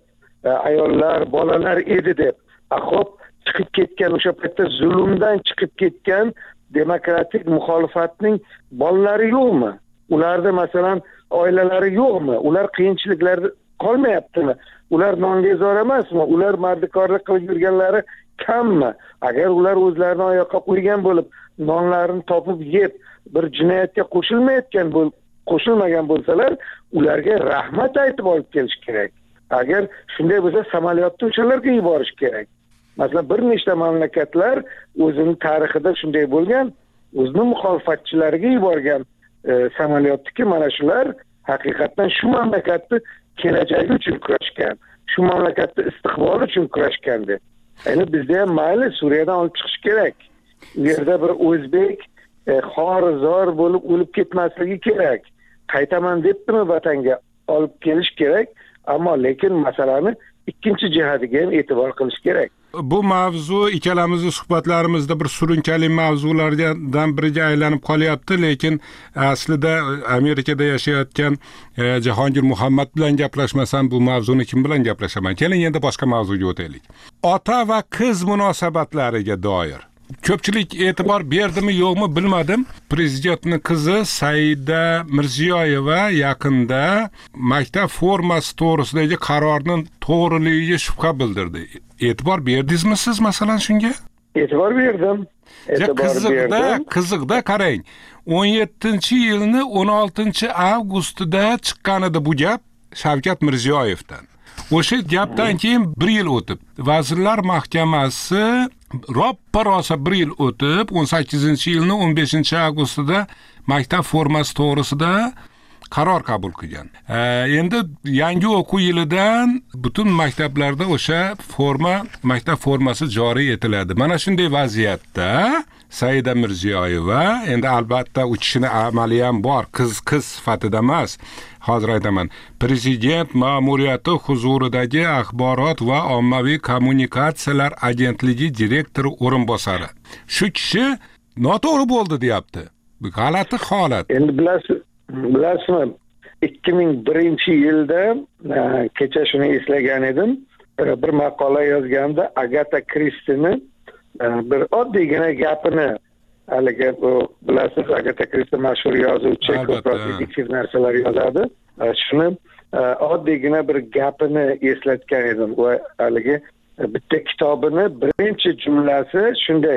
ayollar, bolalar edi deb. Xo'p, chiqib ketgan o'sha paytda zulmdan chiqib ketgan demokratik muxolifatning bolalari yo'qmi? Ularda masalan oilalari yo'qmi? Ular qiyinchiliklarda qolmayaptimi? Ular nongezor emasmi? Ular mardikorlik qilib yurganlari kammi? Agar ular o'zlarini oyoqqa qo'ygan bo'lib, nonlarini topib yeb, bir jinoyatga qo'shilmayotgan bo'l qo'shilmagan bo'lsalar, ularga rahmat aytib olib kelish kerak. Agar shunday bo'lsa, samolyotni o'shalarga yuborish kerak. Masalan, bir nechta mamlakatlar o'zining tarixida shunday bo'lgan, o'zining muxolifatchilariga yuborgan e, samolyotniki mana shular haqiqatan shu mamlakatni kelajagi uchun kurashgan, shu mamlakatni istiqboli uchun kurashgandi. Endi bizda ham mayli Suriyadan olib chiqish kerak. U yerda bir o'zbek e, xorizor bo'lib o'lib ketmasligi kerak. Qaytaman debdimi vatanga olib kelish kerak, ammo lekin masalani ikkinchi jihatiga ham e'tibor qilish kerak. Bu mavzu ikkalamizni suhbatlarimizda bir surunkali mavzulardan biriga aylanib qolyapti, lekin aslida Amerikada yashayotgan e, Jahongir Muhammad bilan gaplashmasam bu mavzuni kim bilan gaplashaman? Keling endi boshqa mavzuga o'taylik. Ota va qiz munosabatlariga doir ko'pchilik e'tibor berdimi yo'qmi bilmadim. Prezidentning qizi Saida Mirziyoyeva yaqinda maktab formasi to'g'risidagi qarorning to'g'riligiga shubha bildirdi. E'tibor berdingizmi siz masalan shunga? E'tibor berdim. E'tibor berdim. Qiziqda qarang. o'n yettinchi yilni o'n oltinchi avgustida chiqqan edi bu gap Shavkat Mirziyoyevdan. O'sha gapdan keyin bir yil o'tib, Vazirlar Mahkamasi roppa rosa bir yil o'tib, o'n sakkizinchi yilning o'n beshinchi avgustida maktab formasi to'g'risida qaror qabul qilgan. E, endi yangi o'quv yilidan butun maktablarda o'sha forma, maktab formasi joriy etiladi. Mana shunday vaziyatda Saida Mirziyoyeva, endi albatta u kishini amali ham bor, qiz qiz sifatida emas. Hozir aytaman, Prezident ma'muriyati huzuridagi axborot va ommaviy kommunikatsiyalar agentligi direktori o'rinbosari. Shu kishi noto'g'ri bo'ldi deyapti. G'alati holat. Endi bilasiz, bilasizmi, ikki ming birinchi yilda kecha shuni eslagan edim, bir maqola yozganda Agatha Christie'ni bir oddiygina gapini, haligi bu bilasiz, Agatha Christie mashhur yozuvchi, ko'proq detektiv narsalar yozadi. Shuni oddiygina bir gapini eslatgan edim. Va haligi bitta kitobini birinchi jumlasi shunday: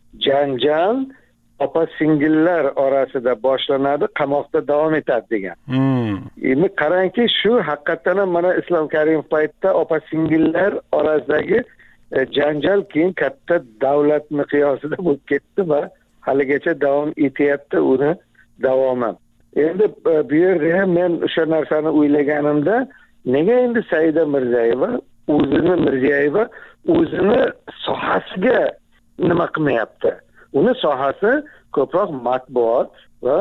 janjal opa singillar orasida boshlanadi, qamoqda davom etadi degan. Hmm. Endi qarangki, shu haqiqatan ham mana Islom Karimov paytda opa singillar orasidagi janjal keyin katta davlat miqyosida bo'lib ketdi va haligacha davom etyapti uni davomi. Endi bu yerda men o'sha narsani o'ylaganimda, nega endi Saida Mirziyoyeva o'zini Mirziyoyeva o'zini sohasiga nima qilmayapti? Uni sohasi ko'proq matbuot va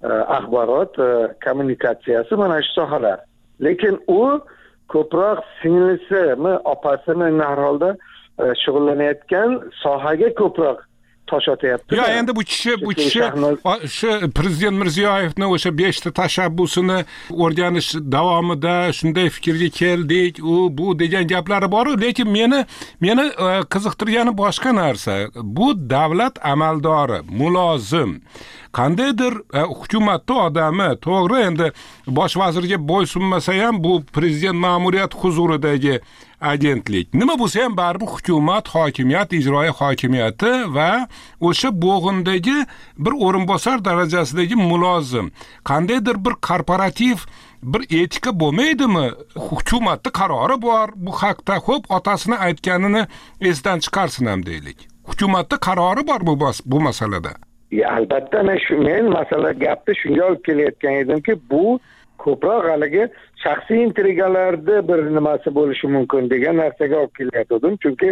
axborot kommunikatsiyasi, mana shu sohalar. Lekin u ko'proq singlisimi, opasimi har holda shug'ullanayotgan sohaga ko'proq tosh otyapti. Ya endi bu kishi bu kishi shu Prezident Mirziyoyevning o'sha beshta tashabbusini o'rganish davomida shunday fikrga keldik, u bu degan gaplari bor, lekin meni meni qiziqtirgani boshqa narsa. Bu davlat amaldori, mulozim, qandaydir hukumatda odami, to'g'ri, endi bosh vazirga bo'ysunmasa ham bu prezident ma'muriyat huzuridagi agentlik. Nima bo'lsa ham baribir hukumat, hokimiyat, ijroiya hokimiyati va o'sha bo'g'indagi bir o'rinbosar darajasidagi mulozim. Qandaydir bir korporativ bir etika bo'lmaydimi? Hukumatda qarori bor bu haqda, xo'p, otasini aytganini esdan chiqarsin ham deylik. Hukumatda qarori bor bu bu masalada. Ya, albatta, men shu men masala gapni shunga olib kelayotgan edimki, bu ko'proq haligi shaxsiy intrigalarda bir nimasi bo'lishi mumkin degan narsaga olib kelayotgandim. Chunki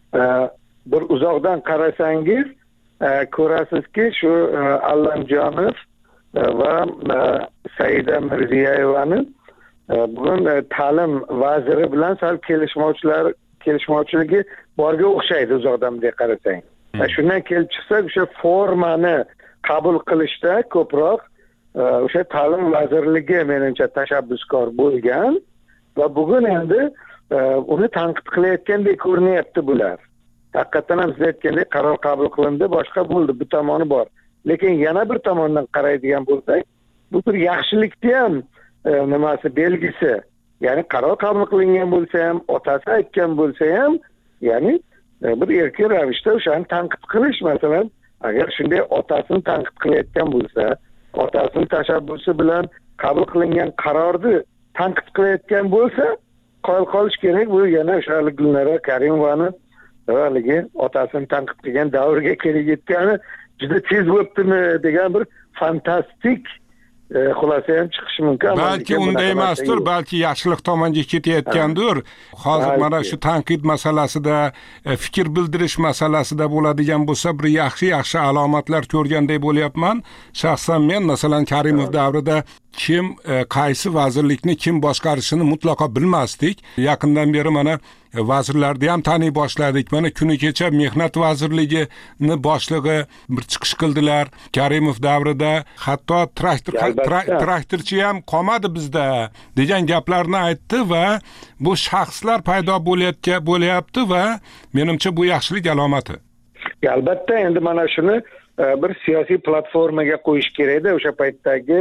bir uzoqdan qarasangiz ko'rasizki, shu Allamjonov va Saida Mirziyoyevani bugun ta'lim vaziri bilan sal kelishmovchilar kelishmovchiligi borga o'xshaydi uzoqdan bunday qarasang. Shundan kelib chiqsak, o'sha formani qabul qilishda ko'proq o'sha ta'lim vazirligi menimcha tashabbuskor bo'lgan va bugun endi uni tanqid qilayotgandek ko'rinyapti bular. Haqiqatan ham siz aytgandek qaror qabul qilindi, boshqa bo'ldi, bu tomoni bor. Lekin yana bir tomondan qaraydigan bo'lsak, bu bir yaxshilikni ham nimasi belgisi. Ya'ni qaror qabul qilingan bo'lsa ham, otasi aytgan bo'lsa ham, ya'ni bir erkin ravishda o'shani tanqid qilish, masalan, agar shunday otasini tanqid qilayotgan bo'lsa, otasining tashabbusi bilan qabul qilingan qarorni tanqid qilayotgan bo'lsa, qoyil qolish kerak. Bu yana o'sha Gulnora Karimovani haligi otasini tanqid qilgan davrga kelib yetgani juda tez bo'libdimi degan bir fantastik xulosa ham chiqishi mumkin. Balki unday emasdir, balki yaxshilik tomonga ketayotgandir. Hozir mana shu tanqid masalasida, fikr bildirish masalasida bo'ladigan bo'lsa, bir yaxshi-yaxshi alomatlar ko'rgandek bo'lyapman. Shaxsan men masalan Karimov davrida kim qaysi vazirlikni kim boshqarishini mutlaqo bilmasdik. Yaqindan beri mana vazirlarni ham taniy boshladik. Mana kuni kecha Mehnat vazirligini boshlig'i bir chiqish qildilar. Karimov davrida hatto traktor traktorchi ham qolmadi bizda degan gaplarni aytdi va bu shaxslar paydo bo'layotgan bo'layapti va menimcha bu yaxshilik alomati. Albatta, endi mana shuni bir siyosiy platformaga qo'yish kerak-da, o'sha paytdagi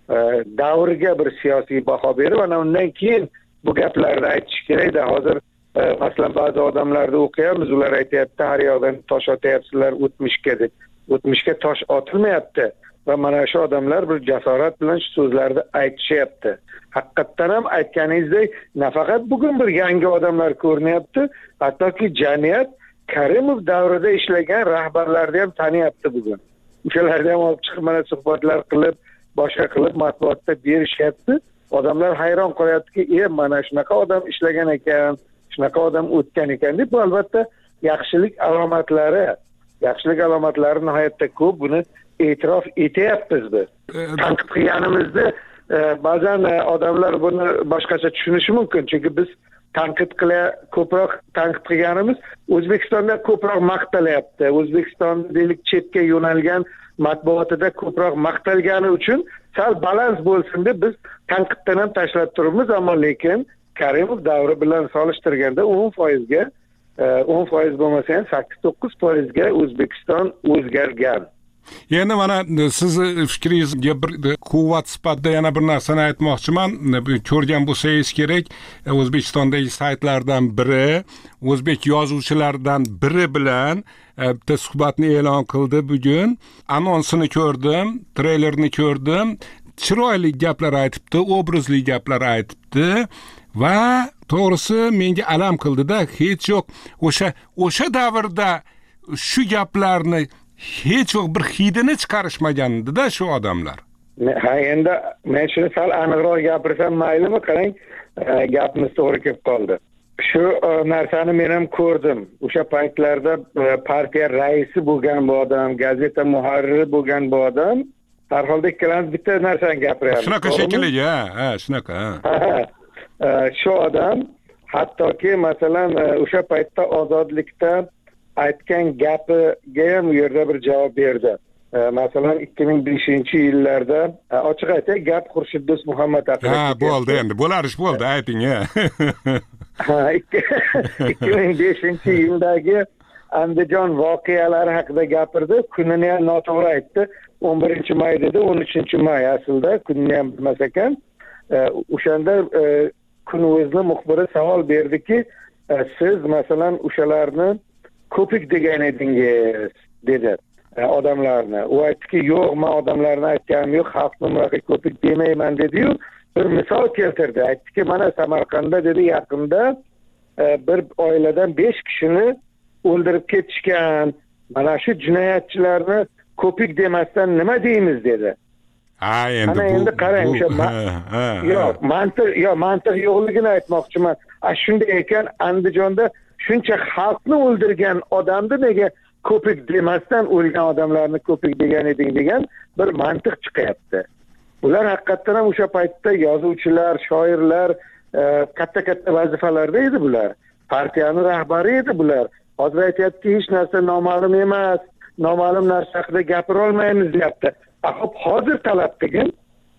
davrga bir siyosiy baho berib, ana undan keyin bu gaplarni aytish kerak-da. Hozir masalan ba'zi odamlarni o'qiyapmiz, ular aytayapti, har yoqdan tosh otyapsizlar o'tmishga deb. O'tmishga tosh otilmayapti va mana shu odamlar bir jasorat bilan shu so'zlarni aytishyapti. Haqiqatdan ham aytganingizdek, nafaqat bugun bir yangi odamlar ko'rinyapti, hattoki jamiyat Karimov davrida ishlagan rahbarlarni ham taniyapti bugun. O'shalarni ham olib chiqib mana suhbatlar qilib, boshqa qilib matbuotda berishyapti. Odamlar hayron qolyaptiki, "E, mana shunaqa odam ishlagan ekan, shunaqa odam o'tgan ekan" deb. Bu albatta yaxshilik alomatlari. Yaxshilik alomatlari nihoyatda ko'p, buni e'tirof etyapmiz biz. Tanqid qilganimizda ba'zan odamlar buni boshqacha tushunishi mumkin, chunki biz tanqid qila ko'proq tanqid qilganimiz O'zbekistonda ko'proq maqtalyapti. O'zbekiston deylik chetga yo'nalgan matbuotida ko'proq maqtalgani uchun sal balans bo'lsin deb biz tanqiddan ham tashlab turibmiz, ammo lekin Karimov davri bilan solishtirganda o'n foizga o'n foiz bo'lmasa ham sakkiz to'qqiz foizga O'zbekiston o'zgargan. Yana mana sizni fikringizga bir quvvat sifatida yana bir narsani aytmoqchiman. Ko'rgan bo'lsangiz kerak, O'zbekistondagi saytlardan biri o'zbek yozuvchilaridan biri bilan bitta suhbatni e'lon qildi bugun. Anonsini ko'rdim, treylerni ko'rdim. Chiroyli gaplar aytibdi, obrazli gaplar aytibdi va to'g'risi menga alam qildi-da, hech yo'q o'sha o'sha davrda shu gaplarni hech yo'q bir hidini chiqarishmagandi-da shu odamlar. Ha, endi men shuni sal aniqroq gapirsam maylimi? Qarang, gapimiz to'g'ri kelib qoldi. Shu narsani men ham ko'rdim. O'sha paytlarda partiya raisi bo'lgan bu odam, gazeta muharriri bo'lgan bu odam, har holda ikkalamiz bitta narsani gapiryapmiz. Shunaqa shekilli, ha, ha, shunaqa. Shu odam hattoki masalan o'sha paytda ozodlikda aytgan gapiga ham u yerda bir javob berdi. Masalan ikki ming beshinchi yillarda ochiq aytay, gap Xurshid Do'stmuhammad haqida. Ha, bo'ldi endi, bo'lar ish bo'ldi, ayting, ha. Ha, ikki ming beshinchi yildagi Andijon voqealari haqida gapirdi. Kunini ham noto'g'ri aytdi. o'n birinchi may dedi, o'n uchinchi may aslida, kunini ham bilmas ekan. O'shanda kun o'zini muxbiri savol berdiki, siz masalan o'shalarni ko'pik degan edingiz dedi odamlarni. U aytdiki, yo'q, men odamlarni aytganim yo'q, xalqni bunaqa ko'pik demayman dedi-yu, bir misol keltirdi. Aytdiki, mana Samarqandda dedi, yaqinda bir oiladan besh kishini o'ldirib ketishgan. Mana shu jinoyatchilarni ko'pik demasdan nima deymiz dedi. Ha, endi bu endi qarang, o'sha yo'q, mantiq, yo'q, mantiq yo'qligini aytmoqchiman. A shunday ekan, Andijonda shuncha xalqni o'ldirgan odamni nega ko'pik demasdan o'lgan odamlarni ko'pik degan eding degan bir mantiq chiqyapti. Ular haqiqatdan ham o'sha paytda yozuvchilar, shoirlar, katta-katta vazifalarda edi bular. Partiyaning rahbari edi bular. Hozir aytayapti, hech narsa noma'lum emas, noma'lum narsa haqida gapira olmaymiz deyapti. Xo'p, hozir talab qilgin,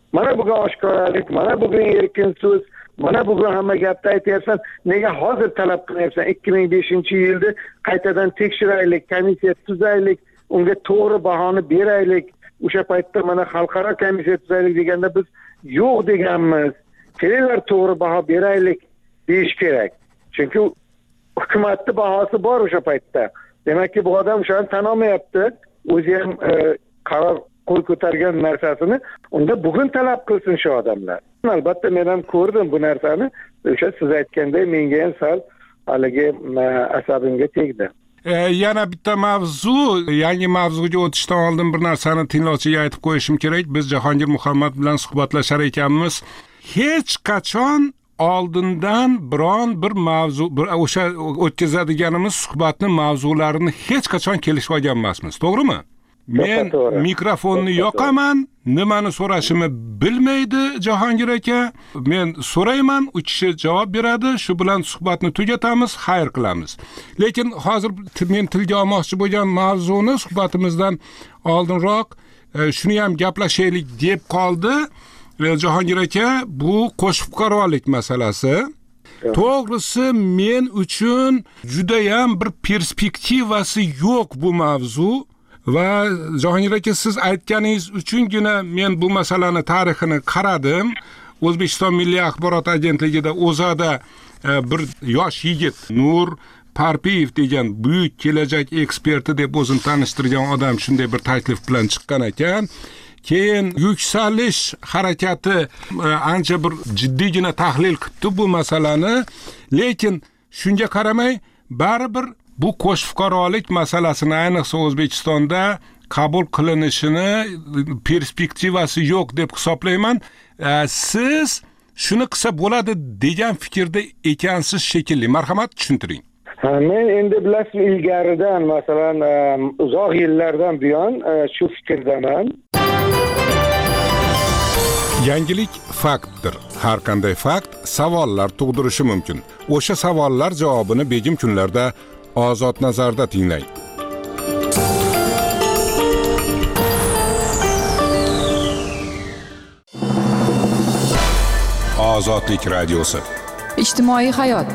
mana bugun oshkoralik, mana bugun erkin so'z, mana bugun hamma gapni aytyapsan, nega hozir talab qilyapsan? ikki ming beshinchi yilda qaytadan tekshiraylik, komissiya tuzaylik, unga to'g'ri bahoni beraylik. O'sha paytda mana xalqaro komissiya tuzaylik deganda biz yo'q deganmiz. Kelinglar to'g'ri baho beraylik deyish kerak. Chunki hukumatning bahosi bor o'sha paytda. Demakki bu odam o'shani tan olmayapti. O'zi ham e, qaror qo'l ko'targan narsasini unda bugun talab qilsin shu odamlar. Albatta men ham ko'rdim bu narsani. O'sha siz aytganday menga ham sal haligi asabimga tegdi. E, yana bitta mavzu, yangi mavzuga o'tishdan oldin bir narsani tinglovchiga aytib qo'yishim kerak. Biz Jahongir Muhammad bilan suhbatlashar ekanmiz. Hech qachon oldindan biron bir mavzu, bir o'sha o'tkazadiganimiz suhbatning mavzularini hech qachon kelishib olgan emasmiz, to'g'rimi? Men mikrofonni yoqaman, nimani so'rashimni bilmaydi Jahongir aka. Men so'rayman, u kishi javob beradi, shu bilan suhbatni tugatamiz, xayr qilamiz. Lekin hozir men tilga olmoqchi bo'lgan mavzuni suhbatimizdan oldinroq shuni ham gaplashaylik deb qoldi. Jahongir aka, bu qo'shib fuqarolik masalasi. To'g'risi men uchun juda ham bir perspektivasi yo'q bu mavzu. Va Jahongir aka, siz aytganingiz uchungina men bu masalani tarixini qaradim. O'zbekiston Milliy axborot agentligida o'zada bir yosh yigit Nur Parpiyev degan buyuk kelajak eksperti deb o'zini tanishtirgan odam shunday bir taklif bilan chiqqan ekan. Keyin yuksalish harakati ancha bir jiddiygina tahlil qildi bu masalani, lekin shunga qaramay baribir bu qo'sh fuqarolik masalasini ayniqsa O'zbekistonda qabul qilinishini perspektivasi yo'q deb hisoblayman. Siz shuni qilsa bo'ladi degan fikrda ekansiz shekilli. Marhamat, tushuntiring. Ha, men endi bilasiz ilgaridan, masalan, uzoq yillardan buyon shu fikrdaman. Yangilik faktdir. Har qanday fakt savollar tug'dirishi mumkin. O'sha savollar javobini begim kunlarda Ozod nazarda tinglang. Ozodlik radiosi. Ijtimoiy hayot.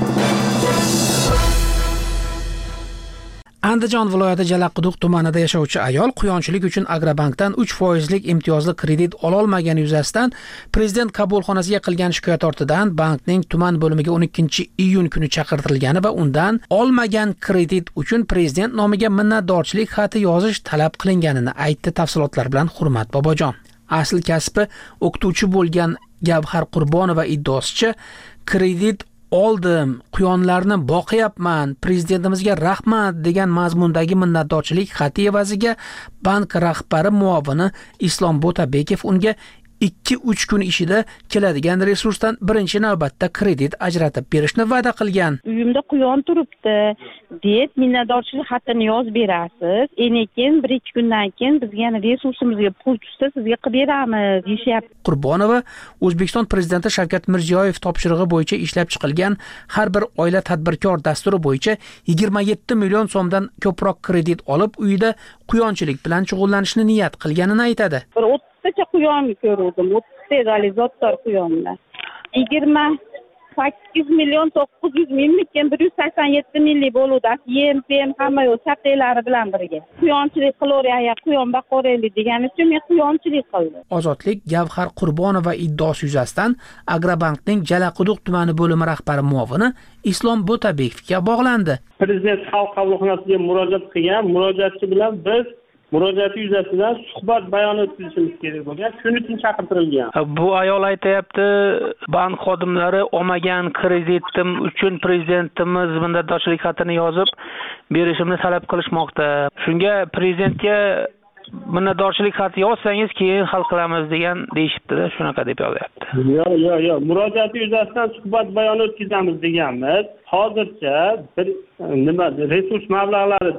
Andijon viloyati Jalaquduq tumanida yashovchi ayol quyonchilik uchun Agrobankdan uch foizlik imtiyozli kredit ololmagani yuzasidan prezident qabulxonasiga qilgan shikoyat ortidan bankning tuman bo'limiga o'n ikkinchi iyun kuni chaqirtirilgani va undan olmagan kredit uchun prezident nomiga minnatdorchilik xati yozish talab qilinganini aytdi. Tafsilotlar bilan Hurmat Bobojon. Asl kasbi o'qituvchi bo'lgan Gavhar Qurbonova iddaosicha kredit oldim, quyonlarni boqyapman, prezidentimizga rahmat degan mazmundagi minnatdorchilik xati evaziga bank rahbari muovini Islom Bo'tabekov unga ikki uch kun ichida keladigan resursdan birinchi navbatda kredit ajratib berishni va'da qilgan. Uyimda quyon turibdi deb minnatdorchilik xatini yozib berasiz. Enekin bir ikki kundan keyin bizga yana resursimizga pul tushsa sizga qilib beramiz deyapti. Qurbonova O'zbekiston prezidenti Shavkat Mirziyoyev topshirig'i bo'yicha ishlab chiqilgan har bir oila tadbirkor dasturi bo'yicha yigirma yetti million so'mdan ko'proq kredit olib, uyida quyonchilik bilan shug'ullanishni niyat qilganini aytadi. o'ttizta quyon ko'rdim, o'ttizta realizattor quyonlar. yigirma sakkiz million to'qqiz yuz mingdan bir yuz sakson yetti minglik bo'ludi. Yem, pem hamma yo'q, chaplari bilan birga. Quyonchilik qilaveraylik, quyon boqaveraylik degan uchun men quyonchilik qildim. Ozodlik Gavhar Qurbonova iddaosi yuzasidan Agrobankning Jalaquduq tumani bo'limi rahbari muovini Islom Bo'tabekovga bog'landi. Prezident xalq qabulxonasiga murojaat qilgan, murojaatchi bilan biz murojaati yuzasidan suhbat bayoni o'tkazishimiz kerak bo'lgan. Shuning uchun chaqirtirilgan. Bu ayol aytayapti, bank xodimlari olmagan kreditim uchun prezidentimiz minnatdorchilik xatini yozib berishimni talab qilishmoqda. Shunga prezidentga minnatdorchilik xati yozsangiz keyin hal qilamiz degan deyishibdi-da, shunaqa deb yozyapti. Yo'q, yo'q, yo'q. Murojaati yuzasidan suhbat bayoni o'tkazamiz deganmiz. Hozircha bir nima resurs mablag'lari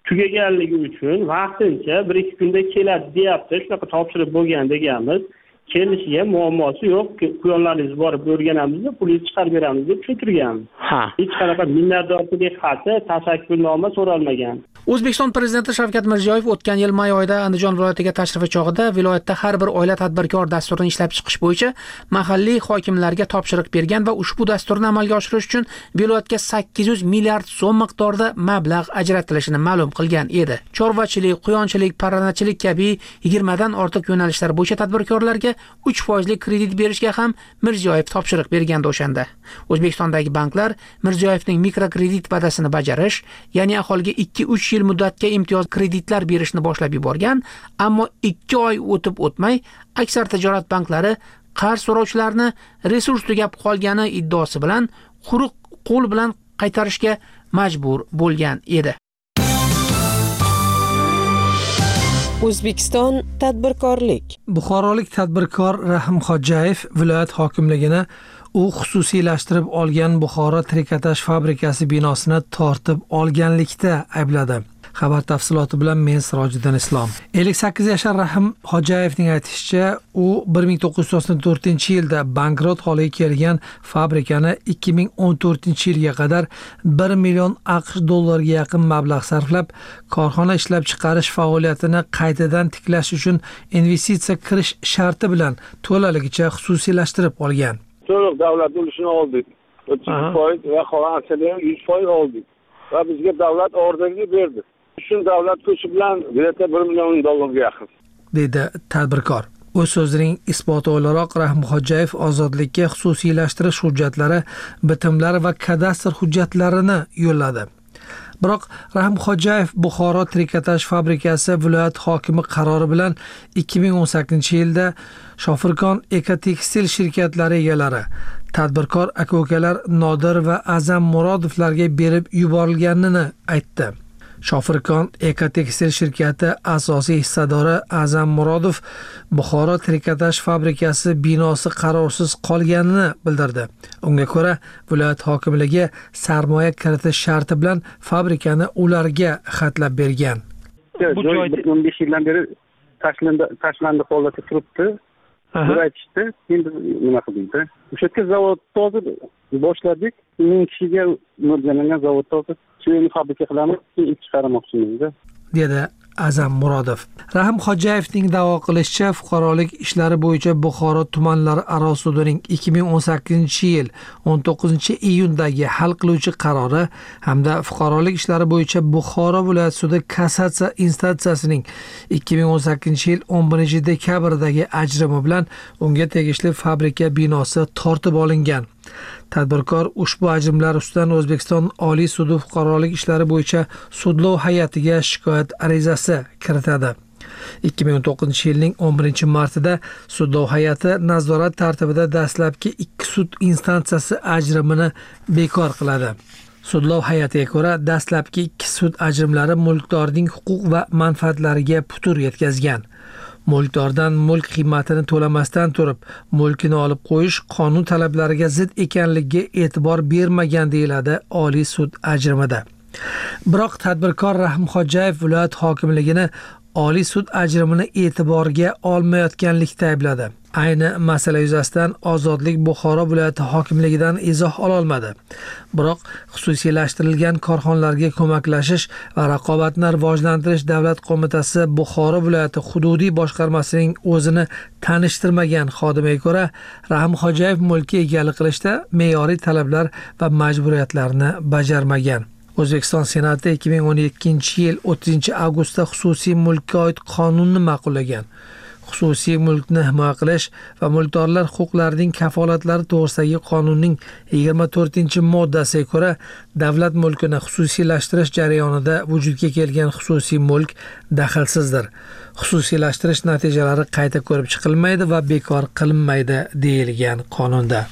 tugaganligi uchun vaqtincha bir ikki kunda keladi deyapti. Shunaqa topshiriq bo'lgan deganmiz. kelishiga muammosi yo'q. Quyonlaringizni borib o'rganamiz, pulingizni chiqarib beramiz deb tushuntirgan. Ha. Hech qanaqa minnatdorchilik xati, tashakkurnoma so'ralmagan. O'zbekiston Prezidenti Shavkat Mirziyoyev o'tgan yil may oyida Andijon viloyatiga tashrifi chog'ida viloyatda har bir oila tadbirkor dasturini ishlab chiqish bo'yicha mahalliy hokimlarga topshiriq bergan va ushbu dasturni amalga oshirish uchun viloyatga sakkiz yuz milliard so'm miqdorida mablag' ajratilishini ma'lum qilgan edi. Chorvachilik, quyonchilik, parrandachilik kabi yigirmadan ortiq yo'nalishlar bo'yicha tadbirkorlarga uch foizli kredit berishga ham Mirziyoyev topshiriq bergandi o'shanda. O'zbekistondagi banklar Mirziyoyevning mikrokredit va'dasini bajarish, ya'ni aholiga ikki uch yil muddatga imtiyoz kreditlar berishni boshlab yuborgan, ammo ikki oy o'tib o'tmay aksar tijorat banklari qarz so'rovchilarni resurs tugab qolgani iddaosi bilan quruq qo'l bilan qaytarishga majbur bo'lgan edi. O'zbekiston tadbirkorlik. Buxorolik tadbirkor Rahim Xo'jayev viloyat hokimligini u xususiylashtirib olgan Buxoro trikotaj fabrikasi binosini tortib olganlikda aybladi. Xabar tafsiloti bilan men Sirojiddin Islom. ellik sakkiz yashar Rahim Xo'jayevning aytishicha, u bir ming to'qqiz yuz to'qson to'rtinchi yilda bankrot holiga kelgan fabrikani ikki ming o'n to'rtinchi yilga qadar bir million AQSh dollariga yaqin mablag' sarflab, korxona ishlab chiqarish faoliyatini qaytadan tiklash uchun investitsiya kirish sharti bilan to'laligicha xususiylashtirib olgan. To'liq davlat ulushini oldik. o'ttiz foiz va qolgan yuz foiz oldik. Va bizga davlat orderni berdi. Shun davlat kuchi bilan birata bir million dollarga yaqin, dedi tadbirkor. O'z so'zining isboti o'laroq Rahim Xo'jayev ozodlikka xususiylashtirish hujjatlari, bitimlari va kadastr hujjatlarini yo'lladi. Biroq Rahim Xo'jayev Buxoro trikotaj fabrikasi viloyat hokimi qarori bilan ikki ming o'n sakkizinchi yilda Shofirkon Ekotekstil shirkatlari egalari, tadbirkor aka-ukalar Nodir va Azam Murodovlarga berib yuborilganini aytdi. Shofirkon Ekotekstil shirkati asosiy hissadori Azam Murodov Buxoro trikotaj fabrikasi binosi qarorsiz qolganini bildirdi. Unga ko'ra, viloyat hokimligi sarmoya kiritish sharti bilan fabrikani ularga xatlab bergan. Bu joy o'n besh yildan beri tashlandi, tashlandi holatda turibdi. Bir aytishdi, endi nima qildik? O'sha yerga zavod hozir boshladik. ming kishiga mo'ljallangan zavod hozir suyuni fabrika qilamiz, keyin chiqarmoqchimiz, dedi Azam Murodov. Rahim Xo'jayevning da'vo qilishicha, fuqarolik ishlari bo'yicha Buxoro tumanlari aro sudining ikki ming o'n sakkizinchi yil o'n to'qqizinchi iyundagi hal qiluvchi qarori hamda fuqarolik ishlari bo'yicha Buxoro viloyat sudi kassatsiya instansiyasining ikki ming o'n sakkizinchi yil o'n birinchi dekabrdagi ajrimi bilan unga tegishli fabrika binosi tortib olingan. Tadbirkor ushbu ajrimlar ustidan O'zbekiston Oliy sudi fuqarolik ishlari bo'yicha sudlov hay'atiga shikoyat arizasi kiritadi. ikki ming o'n to'qqizinchi yilning o'n birinchi martida sudlov hay'ati nazorat tartibida dastlabki ikki sud instansiyasi ajrimini bekor qiladi. Sudlov hay'atiga ko'ra, dastlabki ikki sud ajrimlari mulkdorning huquq va manfaatlariga putur yetkazgan. Mulkdordan mulk qiymatini to'lamasdan turib, mulkini olib qo'yish qonun talablariga zid ekanligiga e'tibor bermagan deyiladi Oliy sud ajrimida. Biroq tadbirkor Rahim Xo'jayev viloyat hokimligini Oliy sud ajrimini e'tiborga olmayotganlikda aybladi. Ayni masala yuzasidan Ozodlik Buxoro viloyati hokimligidan izoh ola olmadi. Biroq xususiylashtirilgan korxonalarga ko'maklashish va raqobatni rivojlantirish davlat qo'mitasi Buxoro viloyati hududiy boshqarmasining o'zini tanishtirmagan xodimiga ko'ra, Rahim Xo'jayev mulkka egalik qilishda me'yoriy talablar va majburiyatlarni bajarmagan. O'zbekiston Senati ikki ming o'n ikkinchi yil o'ttizinchi avgustda xususiy mulkka oid qonunni ma'qullagan. Xususiy mulkni himoya qilish va mulkdorlar huquqlarining kafolatlari to'g'risidagi qonunning yigirma to'rtinchi moddasiga ko'ra, davlat mulkini xususiylashtirish jarayonida vujudga kelgan xususiy mulk daxlsizdir. Xususiylashtirish natijalari qayta ko'rib chiqilmaydi va bekor qilinmaydi deyilgan qonunda.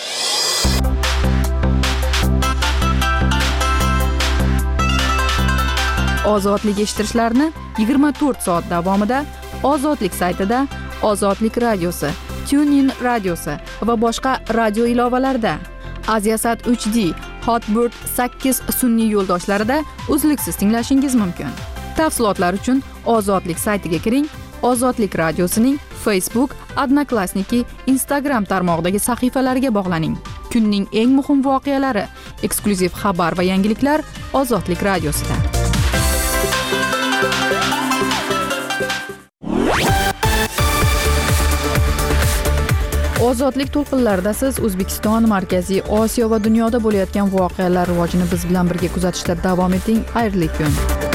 Ozodlik eshittirishlarni yigirma to'rt soat davomida Ozodlik saytida, Ozodlik radiosi, TuneIn radiosi va boshqa radio ilovalarida, Aziasat uch D, Hotbird sakkiz sun'iy yo'ldoshlarida uzluksiz tinglashingiz mumkin. Tafsilotlar uchun Ozodlik saytiga kiring, Ozodlik radiosining Facebook, Odnoklassniki, Instagram tarmog'idagi sahifalarga bog'laning. Kunning eng muhim voqealari, eksklyuziv xabar va yangiliklar Ozodlik radiosida. Ozodlik to'lqinlarida siz O'zbekiston, Markaziy Osiyo va dunyoda bo'layotgan voqealar rivojini biz bilan birga kuzatishda davom eting. Xayrli kun.